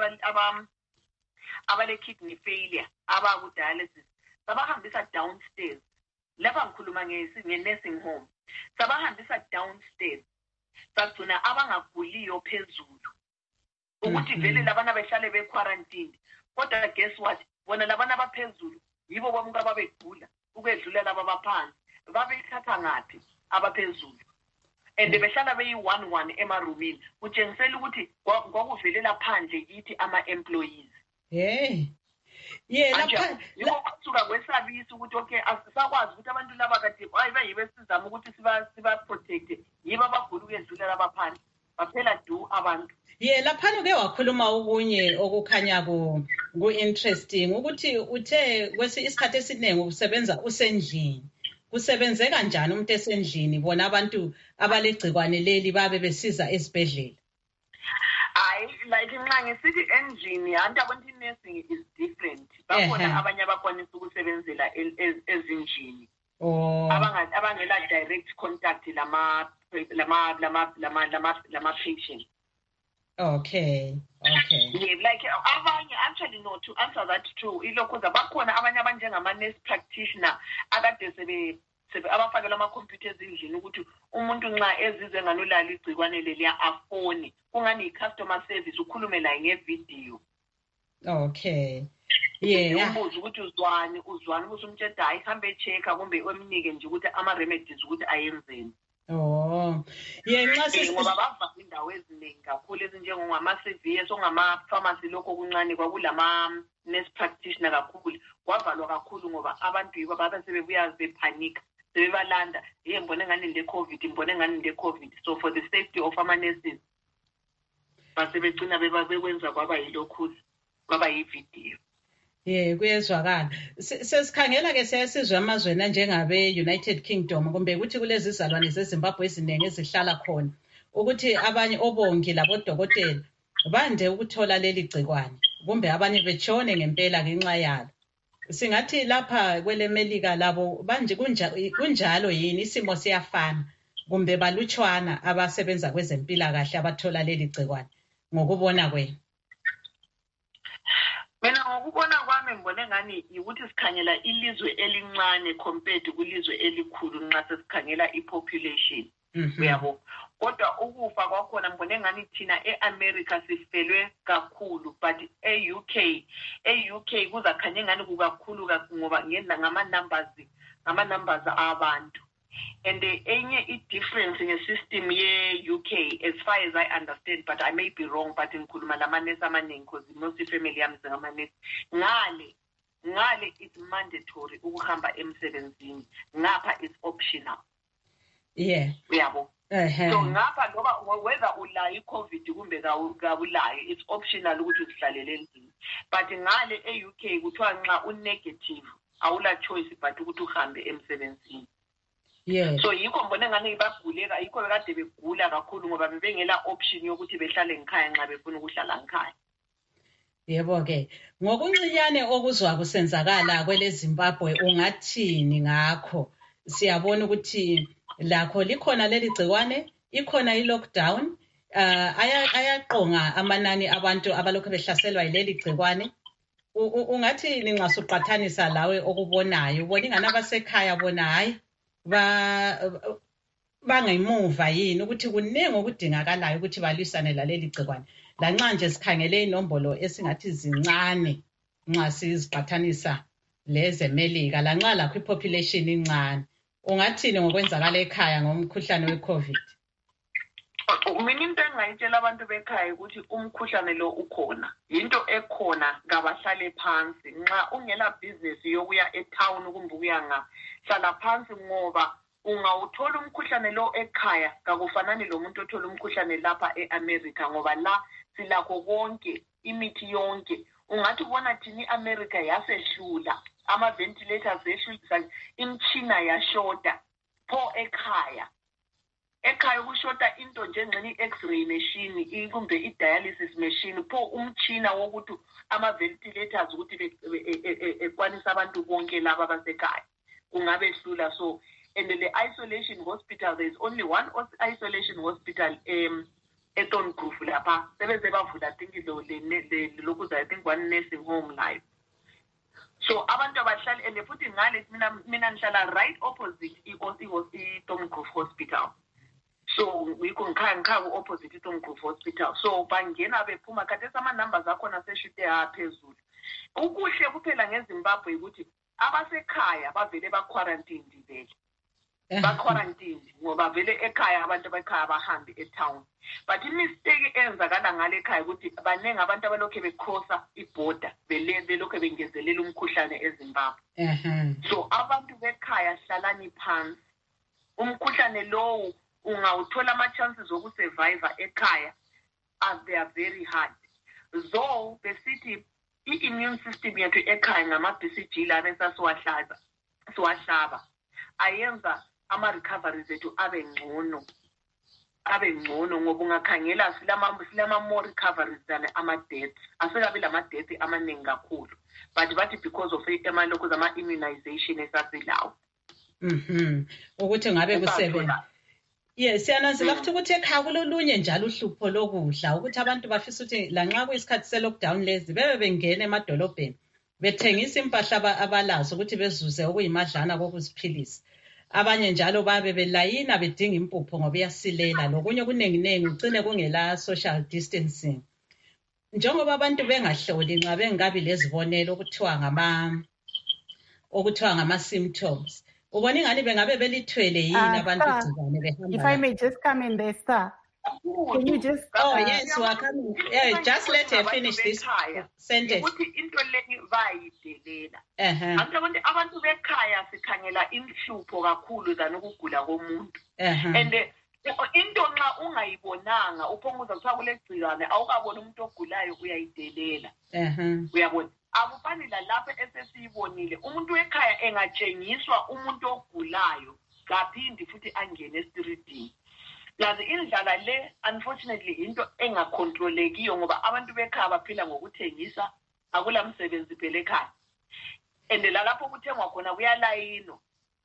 abale-kidney failure abaku-dialysis sabahambisa downstairs. Lapha ngikhuluma nge-nursing home. Sabahambisa downstairs. Sagcina abangaguliyo phezulu ukuthi vele labana behlale be-quarantine. Kodwa guess what? Bona labana abaphezulu yibo bonke ababegula ukwedlula laba abaphansi. Babeyithatha ngaphi abaphezulu? And behlala beyi-1 emarumini. Kutshengisela ukuthi kwakuvelela phandle kithi ama-employees. Yibo kwasuka kwesabisa ukuthi okay asisakwazi ukuthi abantu laba kade bayibe sizama ukuthi siba-protecte yibo abagula ukwedlula labaphansi baphela du abantu. Laphana uke wakhuluma okunye okukhanya ku-interesting ukuthi uthe isikhathi esiningi usebenza usendlini. Kusebenze kanjani umuntu esendlini bona abantu abalegcikwane leli babe besiza esibhedlela? Like nxa ngisithi endlini anti abantu i-nursing is different. Bakhona abanye abakwanisa ukusebenzela ezindlini. Abangela direct contact lama patients. Okay. Like abanye actually no, to answer that too ilokhuza bakhona abanye abanjengama-nurse practitioner akade abafakela ama-computer ezindlini ukuthi umuntu nxa ezizwe ngani ulala igcikwane leliya afone kungani i-customer service ukhulume laye ngevidiyo. Umbuze ukuthi uzwani ukuthi umtsheda hayi hambe echecka kumbe emnike nje ukuthi ama-remedies ukuthi ayenzeni. Oh. Nxa ngoba bava indawo eziningi kakhulu ezinjengama-CVS ongama-pharmacy lokho okuncane kwakulama-nurse practitioner kakhulu kwavalwa kakhulu ngoba abantu yibo babesebebuya bephanika sebebalanda mbone ngani le-COVID so for the safety of ama-nurses basebegcina bekwenza kwaba yilokhuzi kwaba yividiyo. Kuyezwakala. Sesikhangela-ke siyasizwa amazweni anjengabe-United Kingdom kumbe ukuthi kulezi zalwane zeZimbabwe eziningi ezihlala khona ukuthi abanye obongi labodokotela bande ukuthola leli gcikwane kumbe abanye betshone ngempela ngenxa yalo. Singathi lapha kwelemelika labo manje kunjalo yini, isimo siyafana kumbe balutshwana abasebenza kwezempilakahle abathola leli gcikwane ngokubona kwenu? Mina ngokubona kwami ngibone ngani ukuthi sikhangela ilizwe elincane compared kulizwe elikhulu nxa sesikhangela i-population. Uyabo, kodwa ukufa kwakhona ngibone ngani thina e-America sifelwe kakhulu but e-UK kuzakhanye ngani kukakhulu ngoba ngama-numbers abantu. And enye i-difference nge-system ye-UK as far as I understand, but I may be wrong, but ngikhuluma lamanesi amaningi because most family yami zingamanesi. Ngale it's mandatory ukuhamba emsebenzini, ngapha it's optional. Uyabo. So ngapha ngoba whether ulayo i-COVID kumbe kawulayo it's optional ukuthi uzihlalele endlini. But ngale e-UK kuthiwa nxa u-negative awula choice but ukuthi uhambe emsebenzini. So yikho ngibone ngani baguleka, yikho bekade begula kakhulu ngoba bebengela option yokuthi behlale ngikhaya nxa befuna ukuhlala ngikhaya. Yebo-ke, ngokuncinyane okuzwa kusenzakala kwele Zimbabwe ungathini ngakho? Siyabona ukuthi lakho likhona leli gcikwane, ikhona i-lockdown, ayaqonga amanani abantu abalokhu behlaselwa yileli gcikwane. Ungathi nxa suqathanisa lawe okubonayo, ubona ingane abasekhaya bona hayi bangemuva yini ukuthi kuningi okudingakalayo ukuthi balwisane laleli gcikwane, lanxa nje sikhangele inombolo esingathi zincane nxa siziqathanisa lezemelika, lanxa lakho i-population incane. Ungathini ngokwenzakala ekhaya ngomkhuhlane we-COVID? Mina into engayitshela abantu bekhaya ukuthi umkhuhlane lo ukhona, into ekhona ngabahlale phansi. Nxa ungela business yokuya e-town kumbe ukuya hlala phansi ngoba ungawuthola umkhuhlane lo ekhaya kakufanani lo muntu othola umkhuhlane lapha e-America ngoba la silakho konke, imithi yonke. Ungathi ubona thini i-America yasehlula, ama-ventilators ehlulisa, imchina yashota. Pho ekhaya kushota into njengeni i-x-ray machine kumbe i-dialysis machine, pho umchina wokuthi ama-ventilators ukuthi ekwanisa abantu bonke laba basekhaya kungabe hlula. So and the isolation hospital, there is only one isolation hospital eTongrove lapha sebeze bavula I think lokhu I think one nursing home live. So abantu abahlali and futhi ngale mina ngihlala right opposite i-Tomgrove Hospital. So we can opposite i-Tomgrove Hospital. So bangena bephuma khathesi ama-numbers akhona seshute phezulu. Ukuhle kuphela ngeZimbabwe ukuthi abasekhaya bavele ba-quarantine vele. Ba-quarantine ngoba vele ekhaya abantu bekhaya bahambe e-town. But imistake eyenzakala ngale ekhaya ukuthi baningi abantu abalokhu becrossa i-border belokhu bengezelela umkhuhlane eZimbabwe. So abantu bekhaya hlalani phansi. Umkhuhlane lowo ungawuthola ama-chances okusurvive ekhaya as they are very hard. Though besithi i-immune system yethu ekhaya ngama-BCG lana siwahlaba ayenza ama-recoveries ethu abe ngcono ngoba ungakhangela silama more recoveries than ama-deaths. Asekabi lama-deaths amaningi kakhulu but bathi because of amalokhu zama-immunization esasilawo. Ukuthi ngabe kusebenza. Yes, siyananzela futhi ukuthi ekhaya kulolunye njalo uhlupho lokudla ukuthi abantu bafisa ukuthi lanxa kuyisikhathi se-lockdown lezi bebe bengena emadolobheni bethengisa impahla abalazo ukuthi bezuze okuyimadlana kokuziphilisa. Abanye njalo babe belayina bedinga impupho ngoba iyasilela lokunye kunenginengi ugcine kungela social distancing. Njengoba abantu bengahloli nxa bengakabi lezibonelo okuthiwa ngama-symptoms, ubona ingani bengabe belithwele yini abantu igcikwane behamba. If I may just come in there, Star. Can you just... Oh, yes, we are coming. Yeah, just let her finish this sentence. Into leyo bayidelela. Abantu bekhaya sikhangela inhlupho kakhulu than ukugula komuntu. And into nxa ungayibonanga uphonguza kuthiwa kulegcikwane awukabona umuntu ogulayo uyayidelela. Uyabona? Akufani lalapho esesiyibonile umuntu wekhaya engatshengiswa umuntu ogulayo kaphindi futhi angene esiridini. Lazi indlala le unfortunately into engakontrolekiyo ngoba abantu bekhaya baphila ngokuthengisa akula msebenzi phela ekhaya. And lalapho kuthengwa khona kuyalayino.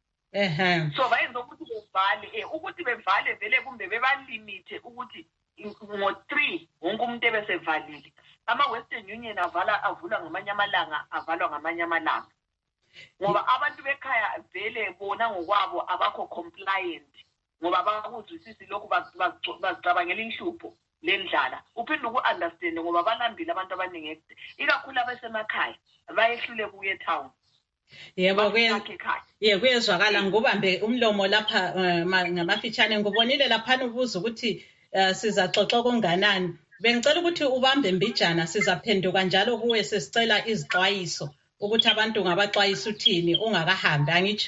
So bayenza ukuthi bevale vele kumbe bebalimite ukuthi ngo-3 wonke umuntu ebesevalile. Ama-Western Union avulwa ngamanye amalanga avalwa ngamanye amalanga. Ngoba abantu bekhaya vele bona ngokwabo abakho compliant. Ngoba bakuzwisisi lokhu bazicabangela inhlupho lendlala. Uphinde uku-understand ngoba balambile abantu abaningi ikakhulu abasemakhaya bayehlule kuye town. Yebo kuyezwakala ngubambe umlomo lapha ngamafitshane ngubonile laphana ubuza ukuthi sizaxoxa okunganani. Bengicela ukuthi ubambe mbijana sizaphenduka njalo kuwe sesicela izixwayiso ukuthi abantu ngabaxwayisa uthini ungakahambi angitsho.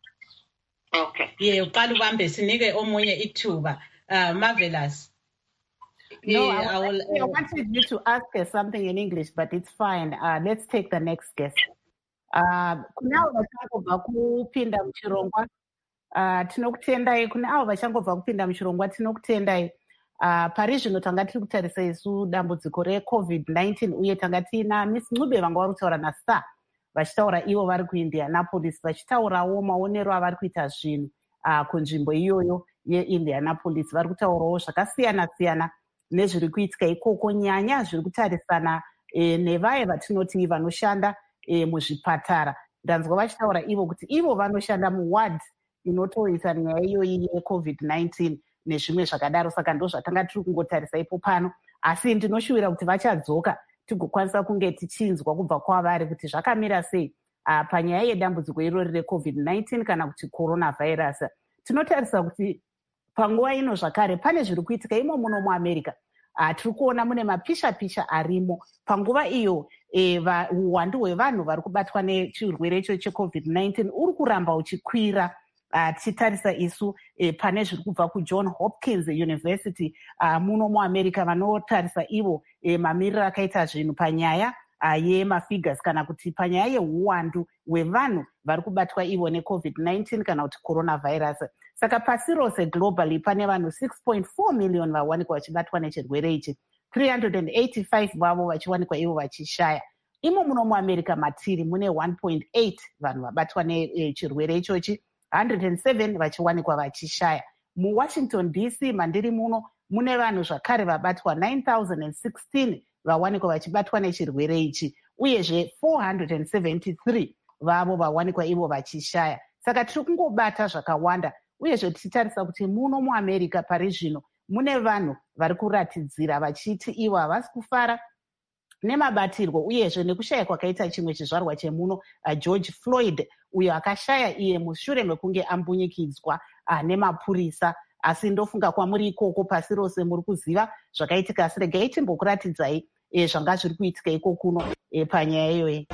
Okay. Uqala ubambe sinike omunye ithuba. Marvelous. No, I wanted you to ask her something in English, but it's fine. Let's take the next guest. Kuna avo vachangobva kupinda muchirongwa tinokutendai. Kuna avo vachangobva kupinda muchirongwa tinokutendai. Pari zvino tanga tiri kutarisa isu dambudziko reCovid-19 uye tanga tiina Miss Ncube vanga vari kutaura naStar vachitaura ivo vari kuIndianapolis vachitaurawo maonero avari kuita zvinhu kunzvimbo iyoyo yeIndianapolis. Vari kutaurawo zvakasiyana-siyana nezviri kuitika ikoko, nyanya zviri kutarisana nevaye vatinoti vanoshanda muzvipatara. Ndanzwa vachitaura ivo kuti ivo vanoshanda muward inotoita nyaya iyoyi yeCovid-19 nezvimwe zvakadaro. Saka ndo zvatanga tiri kungotarisa ipo pano, asi ndinoshuvira kuti vachadzoka tigokwanisa kunge tichinzwa kubva kwavari kuti zvakamira sei panyaya yedambudziko irori reCovid-19 kana kuti coronavirus. Tinotarisa kuti panguva ino zvakare pane zviri kuitika imo muno muAmerica. Tiri kuona mune mapisha-pisha arimo panguva iyo. Uwandu hwevanhu vari kubatwa nechirwere icho cheCovid-19 uri kuramba uchikwira. Tichitarisa isu pane zviri kubva kuJohn Hopkins University muno muAmerica vanotarisa ivo mamiriro akaita zvinhu panyaya yemafigures kana kuti panyaya yeuwandu hwevanhu vari kubatwa ivo neCovid-19 kana kuti coronavirus. Saka pasi rose globally pane vanhu 6.4 million vawanikwa vachibatwa nechirwere ichi, 385 vavo vachiwanikwa ivo vachishaya. Imo muno muAmerica matiri mune 1.8 vanhu vabatwa nechirwere ichochi, 107 vachiwanikwa vachishaya. MuWashington DC mandiri muno mune vanhu zvakare vabatwa 9,016 vawanikwa vachibatwa nechirwere ichi, uyezve 473 vavo vawanikwa ivo vachishaya. Saka tiri kungobata zvakawanda, uyezve tichitarisa kuti muno muAmerica pari zvino mune vanhu vari kuratidzira vachiti ivo havasi kufara nemabatirwo uyezve nekushaya kwakaita chimwe chizvarwa chemuno George Floyd, uyo akashaya iye mushure mekunge ambunyikidzwa nemapurisa. Asi ndofunga kwamuri ikoko pasi rose muri kuziva zvakaitika. Asi regai timbokuratidzai zvanga zviri kuitika iko kuno panyaya iyoyi.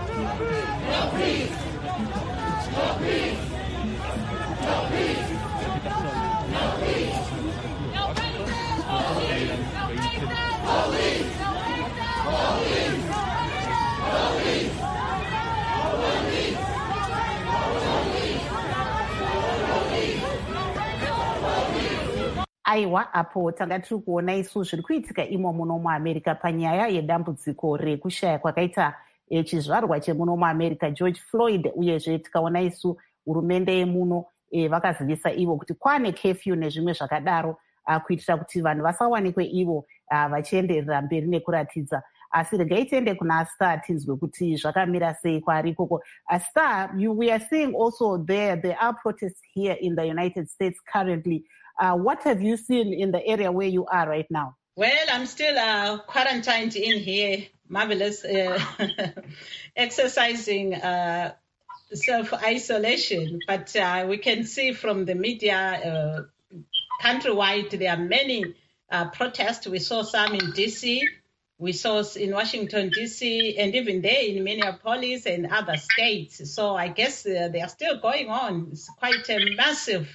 Aiwa, apo tanga tiri kuona isu zviri kuitika imo muno muAmerica panyaya yedambudziko rekushaya kwakaita chizvarwa chemuno muAmerica George Floyd, uyezve tikaona isu hurumende yemuno vakazivisa ivo kuti kwane curfew nezvimwe zvakadaro kuitira kuti vanhu vasawanikwe ivo vachienderera mberi nekuratidza. Asi regai tiende kuna Star tinzwe kuti zvakamira sei kwaari ikoko. Star, we are seeing also there are protests here in the United States currently. What have you seen in the area where you are right now? Well, I'm still quarantined in here. Marvelous. Exercising self-isolation, but we can see from the media countrywide there are many protests. We saw some in D.C., we saw in Washington, D.C., and even there in Minneapolis and other states. So I guess they are still going on. It's quite a massive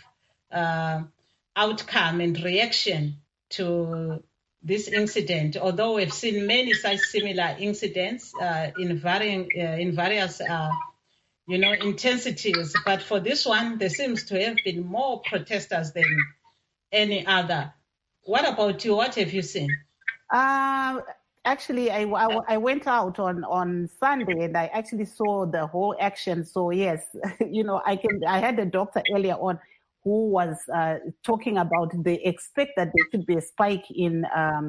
outcome and reaction to this incident, although we've seen many such similar incidents in various intensities. But for this one, there seems to have been more protesters than any other. What about you? What have you seen? Actually, I went out on Sunday and I actually saw the whole action. So yes, I had a doctor earlier on who was talking about they expect that there should be a spike in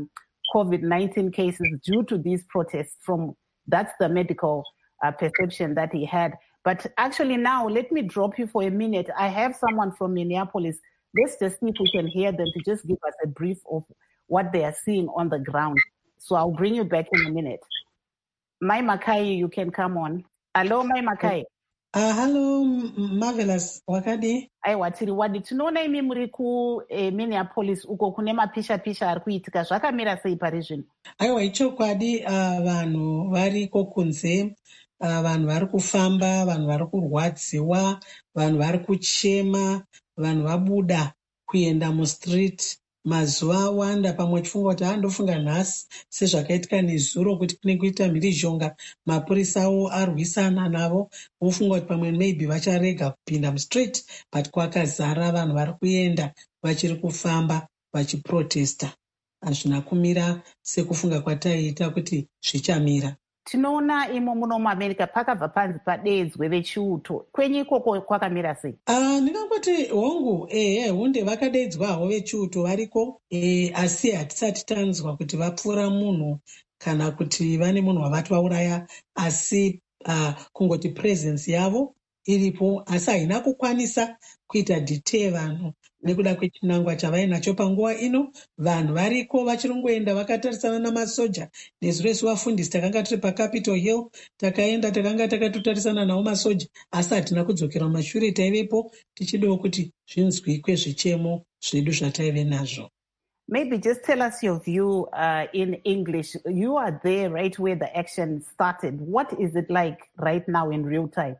COVID-19 cases due to these protests. That's the medical perception that he had. But actually now, let me drop you for a minute. I have someone from Minneapolis. Let's just see if we can hear them to just give us a brief of what they are seeing on the ground. So I'll bring you back in a minute. Mai Makai, you can come on. Hello, Mai Makai. Hello, Marvelous. Wakadi? Aiwa, tiriwadi. Tinoona imi muri ku Minneapolis uko kune mapisha ari kuitika. Zvakamira sei pari zvino? Aiwa, ichokwadi vanhu variko kunze, vanhu vari kufamba, vanhu vari kurwadziwa, vanhu vari kuchema, vanhu vabuda kuenda mustreet. Mazuva awanda pamwe chifunga kuti andofunga nhasi sezvakaitika nezuro kuti kune kuita mhirizhonga mapurisawo arwisana navo vofunga kuti pamwe maybe vacharega kupinda mustreet, but kwakazara vanhu vari kuenda vachiri kufamba vachiprotesta. Hazvina kumira sekufunga kwataiita kuti zvichamira. Tinoona imo muno muAmerica pakabva panzi padeedzwe vechiuto. Kwenyu ikoko kwakamira sei? Ndingangoti hongu hunde vakadeedzwawo vechiuto variko, asi hatisati tanzwa kuti vapfuura munhu kana kuti vane munhu wavati vauraya, asi kungoti presence yavo iripo, asi haina kukwanisa kuita deter vanhu nekuda kwechinangwa chavainacho panguva ino. Vanhu variko vachirongoenda vakatarisana namasoja. Nezuro isu vafundisi takanga tiri paCapitol Hill, takaenda takanga takatotarisana navo masoja, asi hatina kudzokera mumashure. Taivepo tichidawo kuti zvinzwikwe zvichemo zvedu zvataive nazvo. Maybe just tell us your view in English. You are there right where the action started. What is it like right now in real time?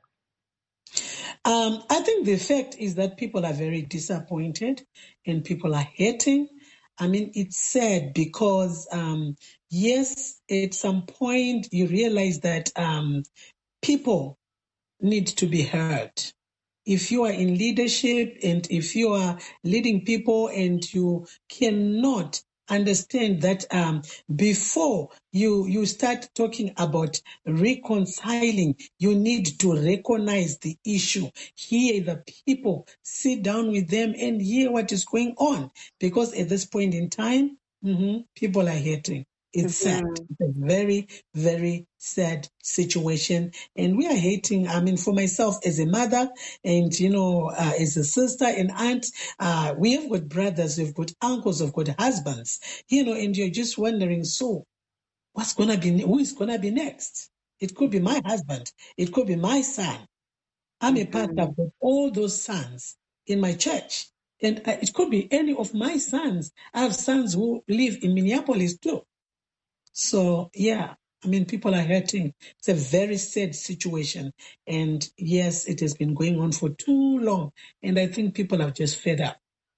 I think the fact is that people are very disappointed and people are hating. I mean, it's sad because, yes, at some point you realize that people need to be heard. If you are in leadership and if you are leading people and you cannot understand that before you start talking about reconciling, you need to recognize the issue. Hear the people, sit down with them and hear what is going on. Because at this point in time, people are hating. It's sad. It's a very, very sad situation. And we are hating, I mean, for myself as a mother and, as a sister and aunt, we have got brothers, we've got uncles, we've got husbands, and you're just wondering, so who is going to be next? It could be my husband. It could be my son. I'm a part of all those sons in my church. And it could be any of my sons. I have sons who live in Minneapolis too. So, yeah, I mean, people are hurting. It's a very sad situation. And yes, it has been going on for too long. And I think people are just fed up.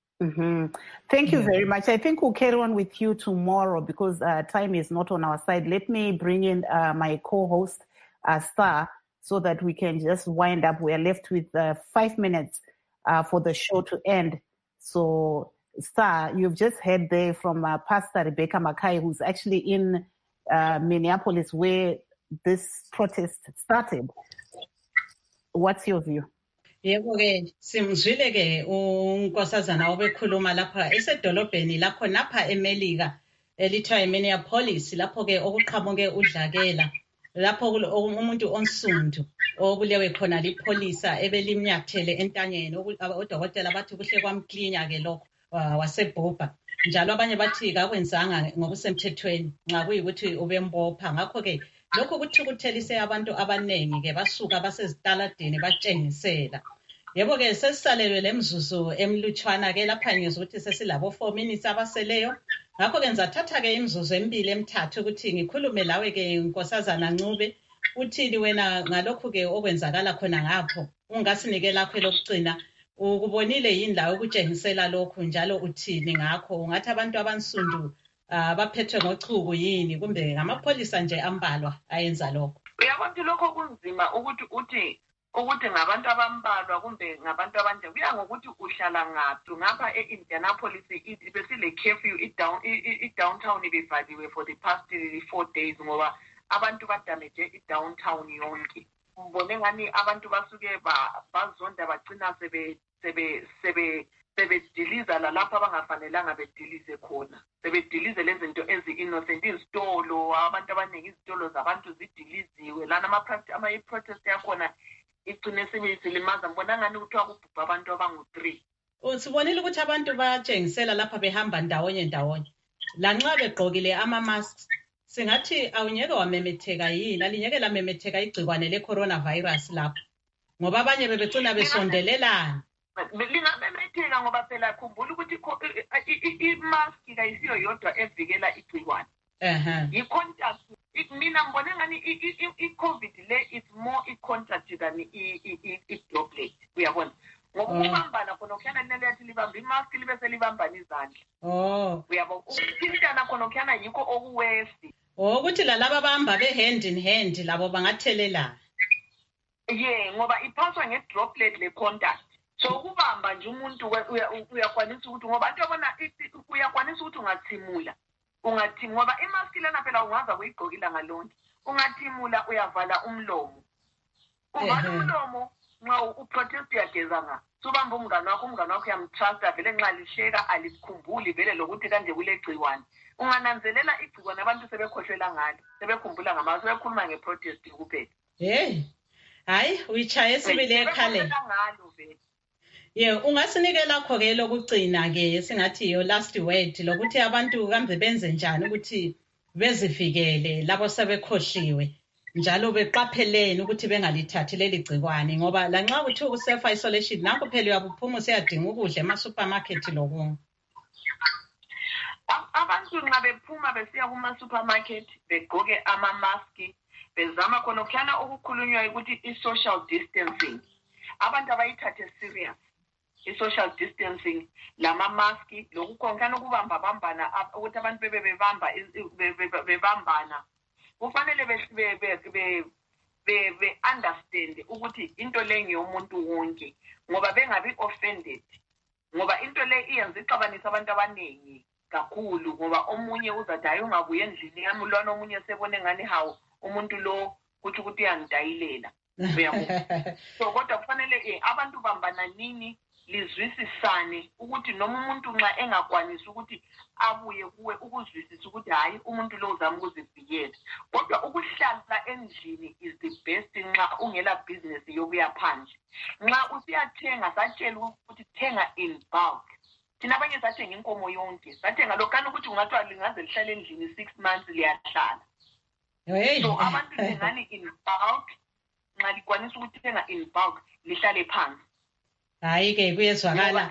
Thank you very much. I think we'll carry on with you tomorrow because time is not on our side. Let me bring in my co-host, Star, so that we can just wind up. We are left with 5 minutes for the show to end. So, Star, you've just heard there from Pastor Rebecca Makai, who's actually in Minneapolis where this protest started. What's your view? Yebo ke simzwile ke unkosazana obekhuluma lapha esedolobheni lapho napha eMelika elithiwa eMinneapolis lapho ke okuqhamuke udlakela lapho umuntu onsundu obulewe khona lipholisa ebelimnyathele entanyeni odokotela bathi kuhle kwamklinya ke lokho wasebhubha njalo abanye bathi kakwenzanga ngokusemthethweni nxa kuyikuthi ubembopha ngakho ke lokho kuthukuthelise abantu abaningi ke basuka basezitaladini batshengisela. Yebo ke sesisalelwe lemzuzu emlutshwana ke lapha ngizwe ukuthi sesilabo 4 minutes abaseleyo. Ngakho ke ngizathatha ke imzuzu emibili emithathu ukuthi ngikhulume lawe ke Nkosazana Ncube. Uthini wena ngalokho ke okwenzakala khona ngapho? Ungasinike lakho lokugcina. Ukubonile yini la ukutshengisela lokho njalo uthini ngakho? Ungathi abantu abansundu baphethwe ngochuku yini kumbe ngamapholisa nje ambalwa ayenza lokho? Uyabona lokho kunzima ukuthi ngabantu abambalwa kumbe ngabantu abanje kuya ngokuthi uhlala ngaphi. Ngapha eIndianapolis besile curfew i-downtown ibivaliwe for the past 4 days ngoba abantu badamage i-downtown yonke. Ngibone ngani abantu basuke bazonda bagcina sebediliza lapha abangafanelanga bedilize khona. Sebedilize lezinto ezi-innocent, izitolo, abantu abaningi izitolo zabantu zidiliziwe. Lana ama-protest yakhona igcine sebeyisilimaza. Ngibona ngani kuthiwa kubhubha abantu abangu-3. Sibonile ukuthi abantu bayatshengisela lapha behamba ndawonye. Lanxa begqokile ama-masks, singathi awunyeke wamemetheka yini? Alinyeke lamemetheka igcikwane le-coronavirus lapho? Ngoba abanye bebecina besondelelana. Lingamemetheka ngoba phela khumbula ukuthi i-mask kayisiyo yodwa evikela igcikwane. I-contact. Mina ngibone ngani i-COVID le is more i-contact than i-droplet. Uyabona? Ngoba ukubambana khona okuyana linele yathi libamba i-mask libe selibambana izandla. Uyabona? Ukuthintana khona okuyana yikho okuwesi. Ukuthi lalaba abahamba be-hand in hand labo bangathelelana. Ngoba iphaswa nge-droplet le-contact. So ukubamba nje umuntu uyakwanisa ukuthi ngoba abantu abona uyakwanisa ukuthi ungathimula. Ngoba i-mask lena phela ungaza kuyigqokila ngalonke. Ungathimula uyavala umlomo. Uvala umlomo nxa uprotest uyageza nga. Subamba umngane wakho uyamtrusta vele nxa lisheka alikhumbuli vele lokuthi kanje kulegciwane. Ungananzelela igciwane abantu sebekhohlela ngalo. Sebekhumbula ngamazo sebekhuluma ngeprotest kuphela. Hayi uyichaye sibili ekhale. Ungasinike lakho ke lokugcina ke singathi yo last word lokuthi abantu kambe benze njani ukuthi bezivikele labo sebekhohliwe njalo beqapheleni ukuthi bengalithathi leli gcikwane ngoba lanxa kuthi ukuself isolation nakho phela uyabuphuma usiyadinga ukudla ema-supermarket lokunye. Abantu nxa bephuma besiya kuma-supermarket begqoke ama-mask bezama khona okuhlana okukhulunywa ukuthi i-social distancing. Abantu abayithathe serious. I-social distancing, lama-mask, lokukhonkhana ukubambabambana ukuthi abantu bebambana. Kufanele be-understand ukuthi into le ngeyomuntu wonke ngoba bengabi offended. Ngoba into le iyenza ixabanisa abantu abaningi kakhulu ngoba omunye uzathi hayi ungabuye endlini yami lwana omunye sebone ngani hawu umuntu lo kuthi ukuthi uyangidayilela. So kodwa kufanele abantu bambana nini lizwisisane ukuthi noma umuntu nxa engakwanisi ukuthi abuye kuwe ukuzwisisa ukuthi hayi umuntu lo uzama ukuzivikela. Kodwa ukuhlala endlini is the best nxa ungela business yokuya phandle. Nxa usiyathenga satshela ukuthi thenga in bulk. Thina abanye sathenga inkomo yonke. Sathenga lokana ukuthi ungathiwa lingaze lihlale endlini 6 months liyahlala. So abantu thengani in bulk. Nxa likwanisa ukuthi thenga in bulk lihlale phansi. Hayi ke kuyezwakala.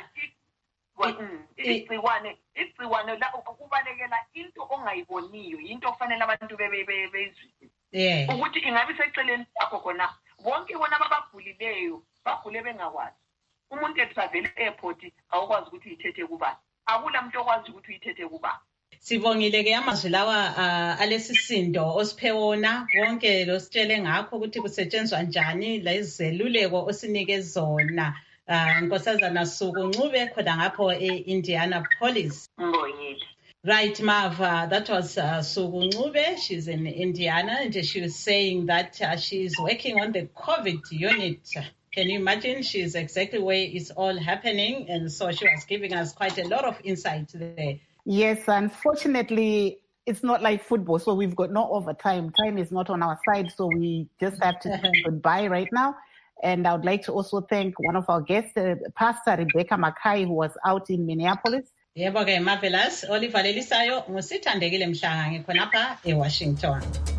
Igciwane la ukubalekela into ongayiboniyo into ofanele abantu bezwisise. Ukuthi ingabe seceleni sakho khona bonke bona abagulileyo bagule bengakwazi. Umuntu etravel airport awukwazi ukuthi uyithethe kubani. Akula muntu okwazi ukuthi uyithethe kubani. Sibongile ke amazwi lawa alesisindo osiphe wona konke lositshele ngakho ukuthi kusetshenzwa njani lezeluleko osinike zona. Nkosazana Suku Ncube khona ngapho e-Indianapolis. Right, Mav, that was Suku Ncube. She's in Indiana and she was saying that she's working on the COVID unit. Can you imagine? She's exactly where it's all happening. And so she was giving us quite a lot of insight there. Yes, unfortunately, it's not like football. So we've got no overtime. Time is not on our side. So we just have to say goodbye right now. And I would like to also thank one of our guests, Pastor Rebecca Mackay, who was out in Minneapolis. Yebo ke marvelous. Oliver Lelisayo ngusithandekile Mhlanga ngikhonapha eWashington.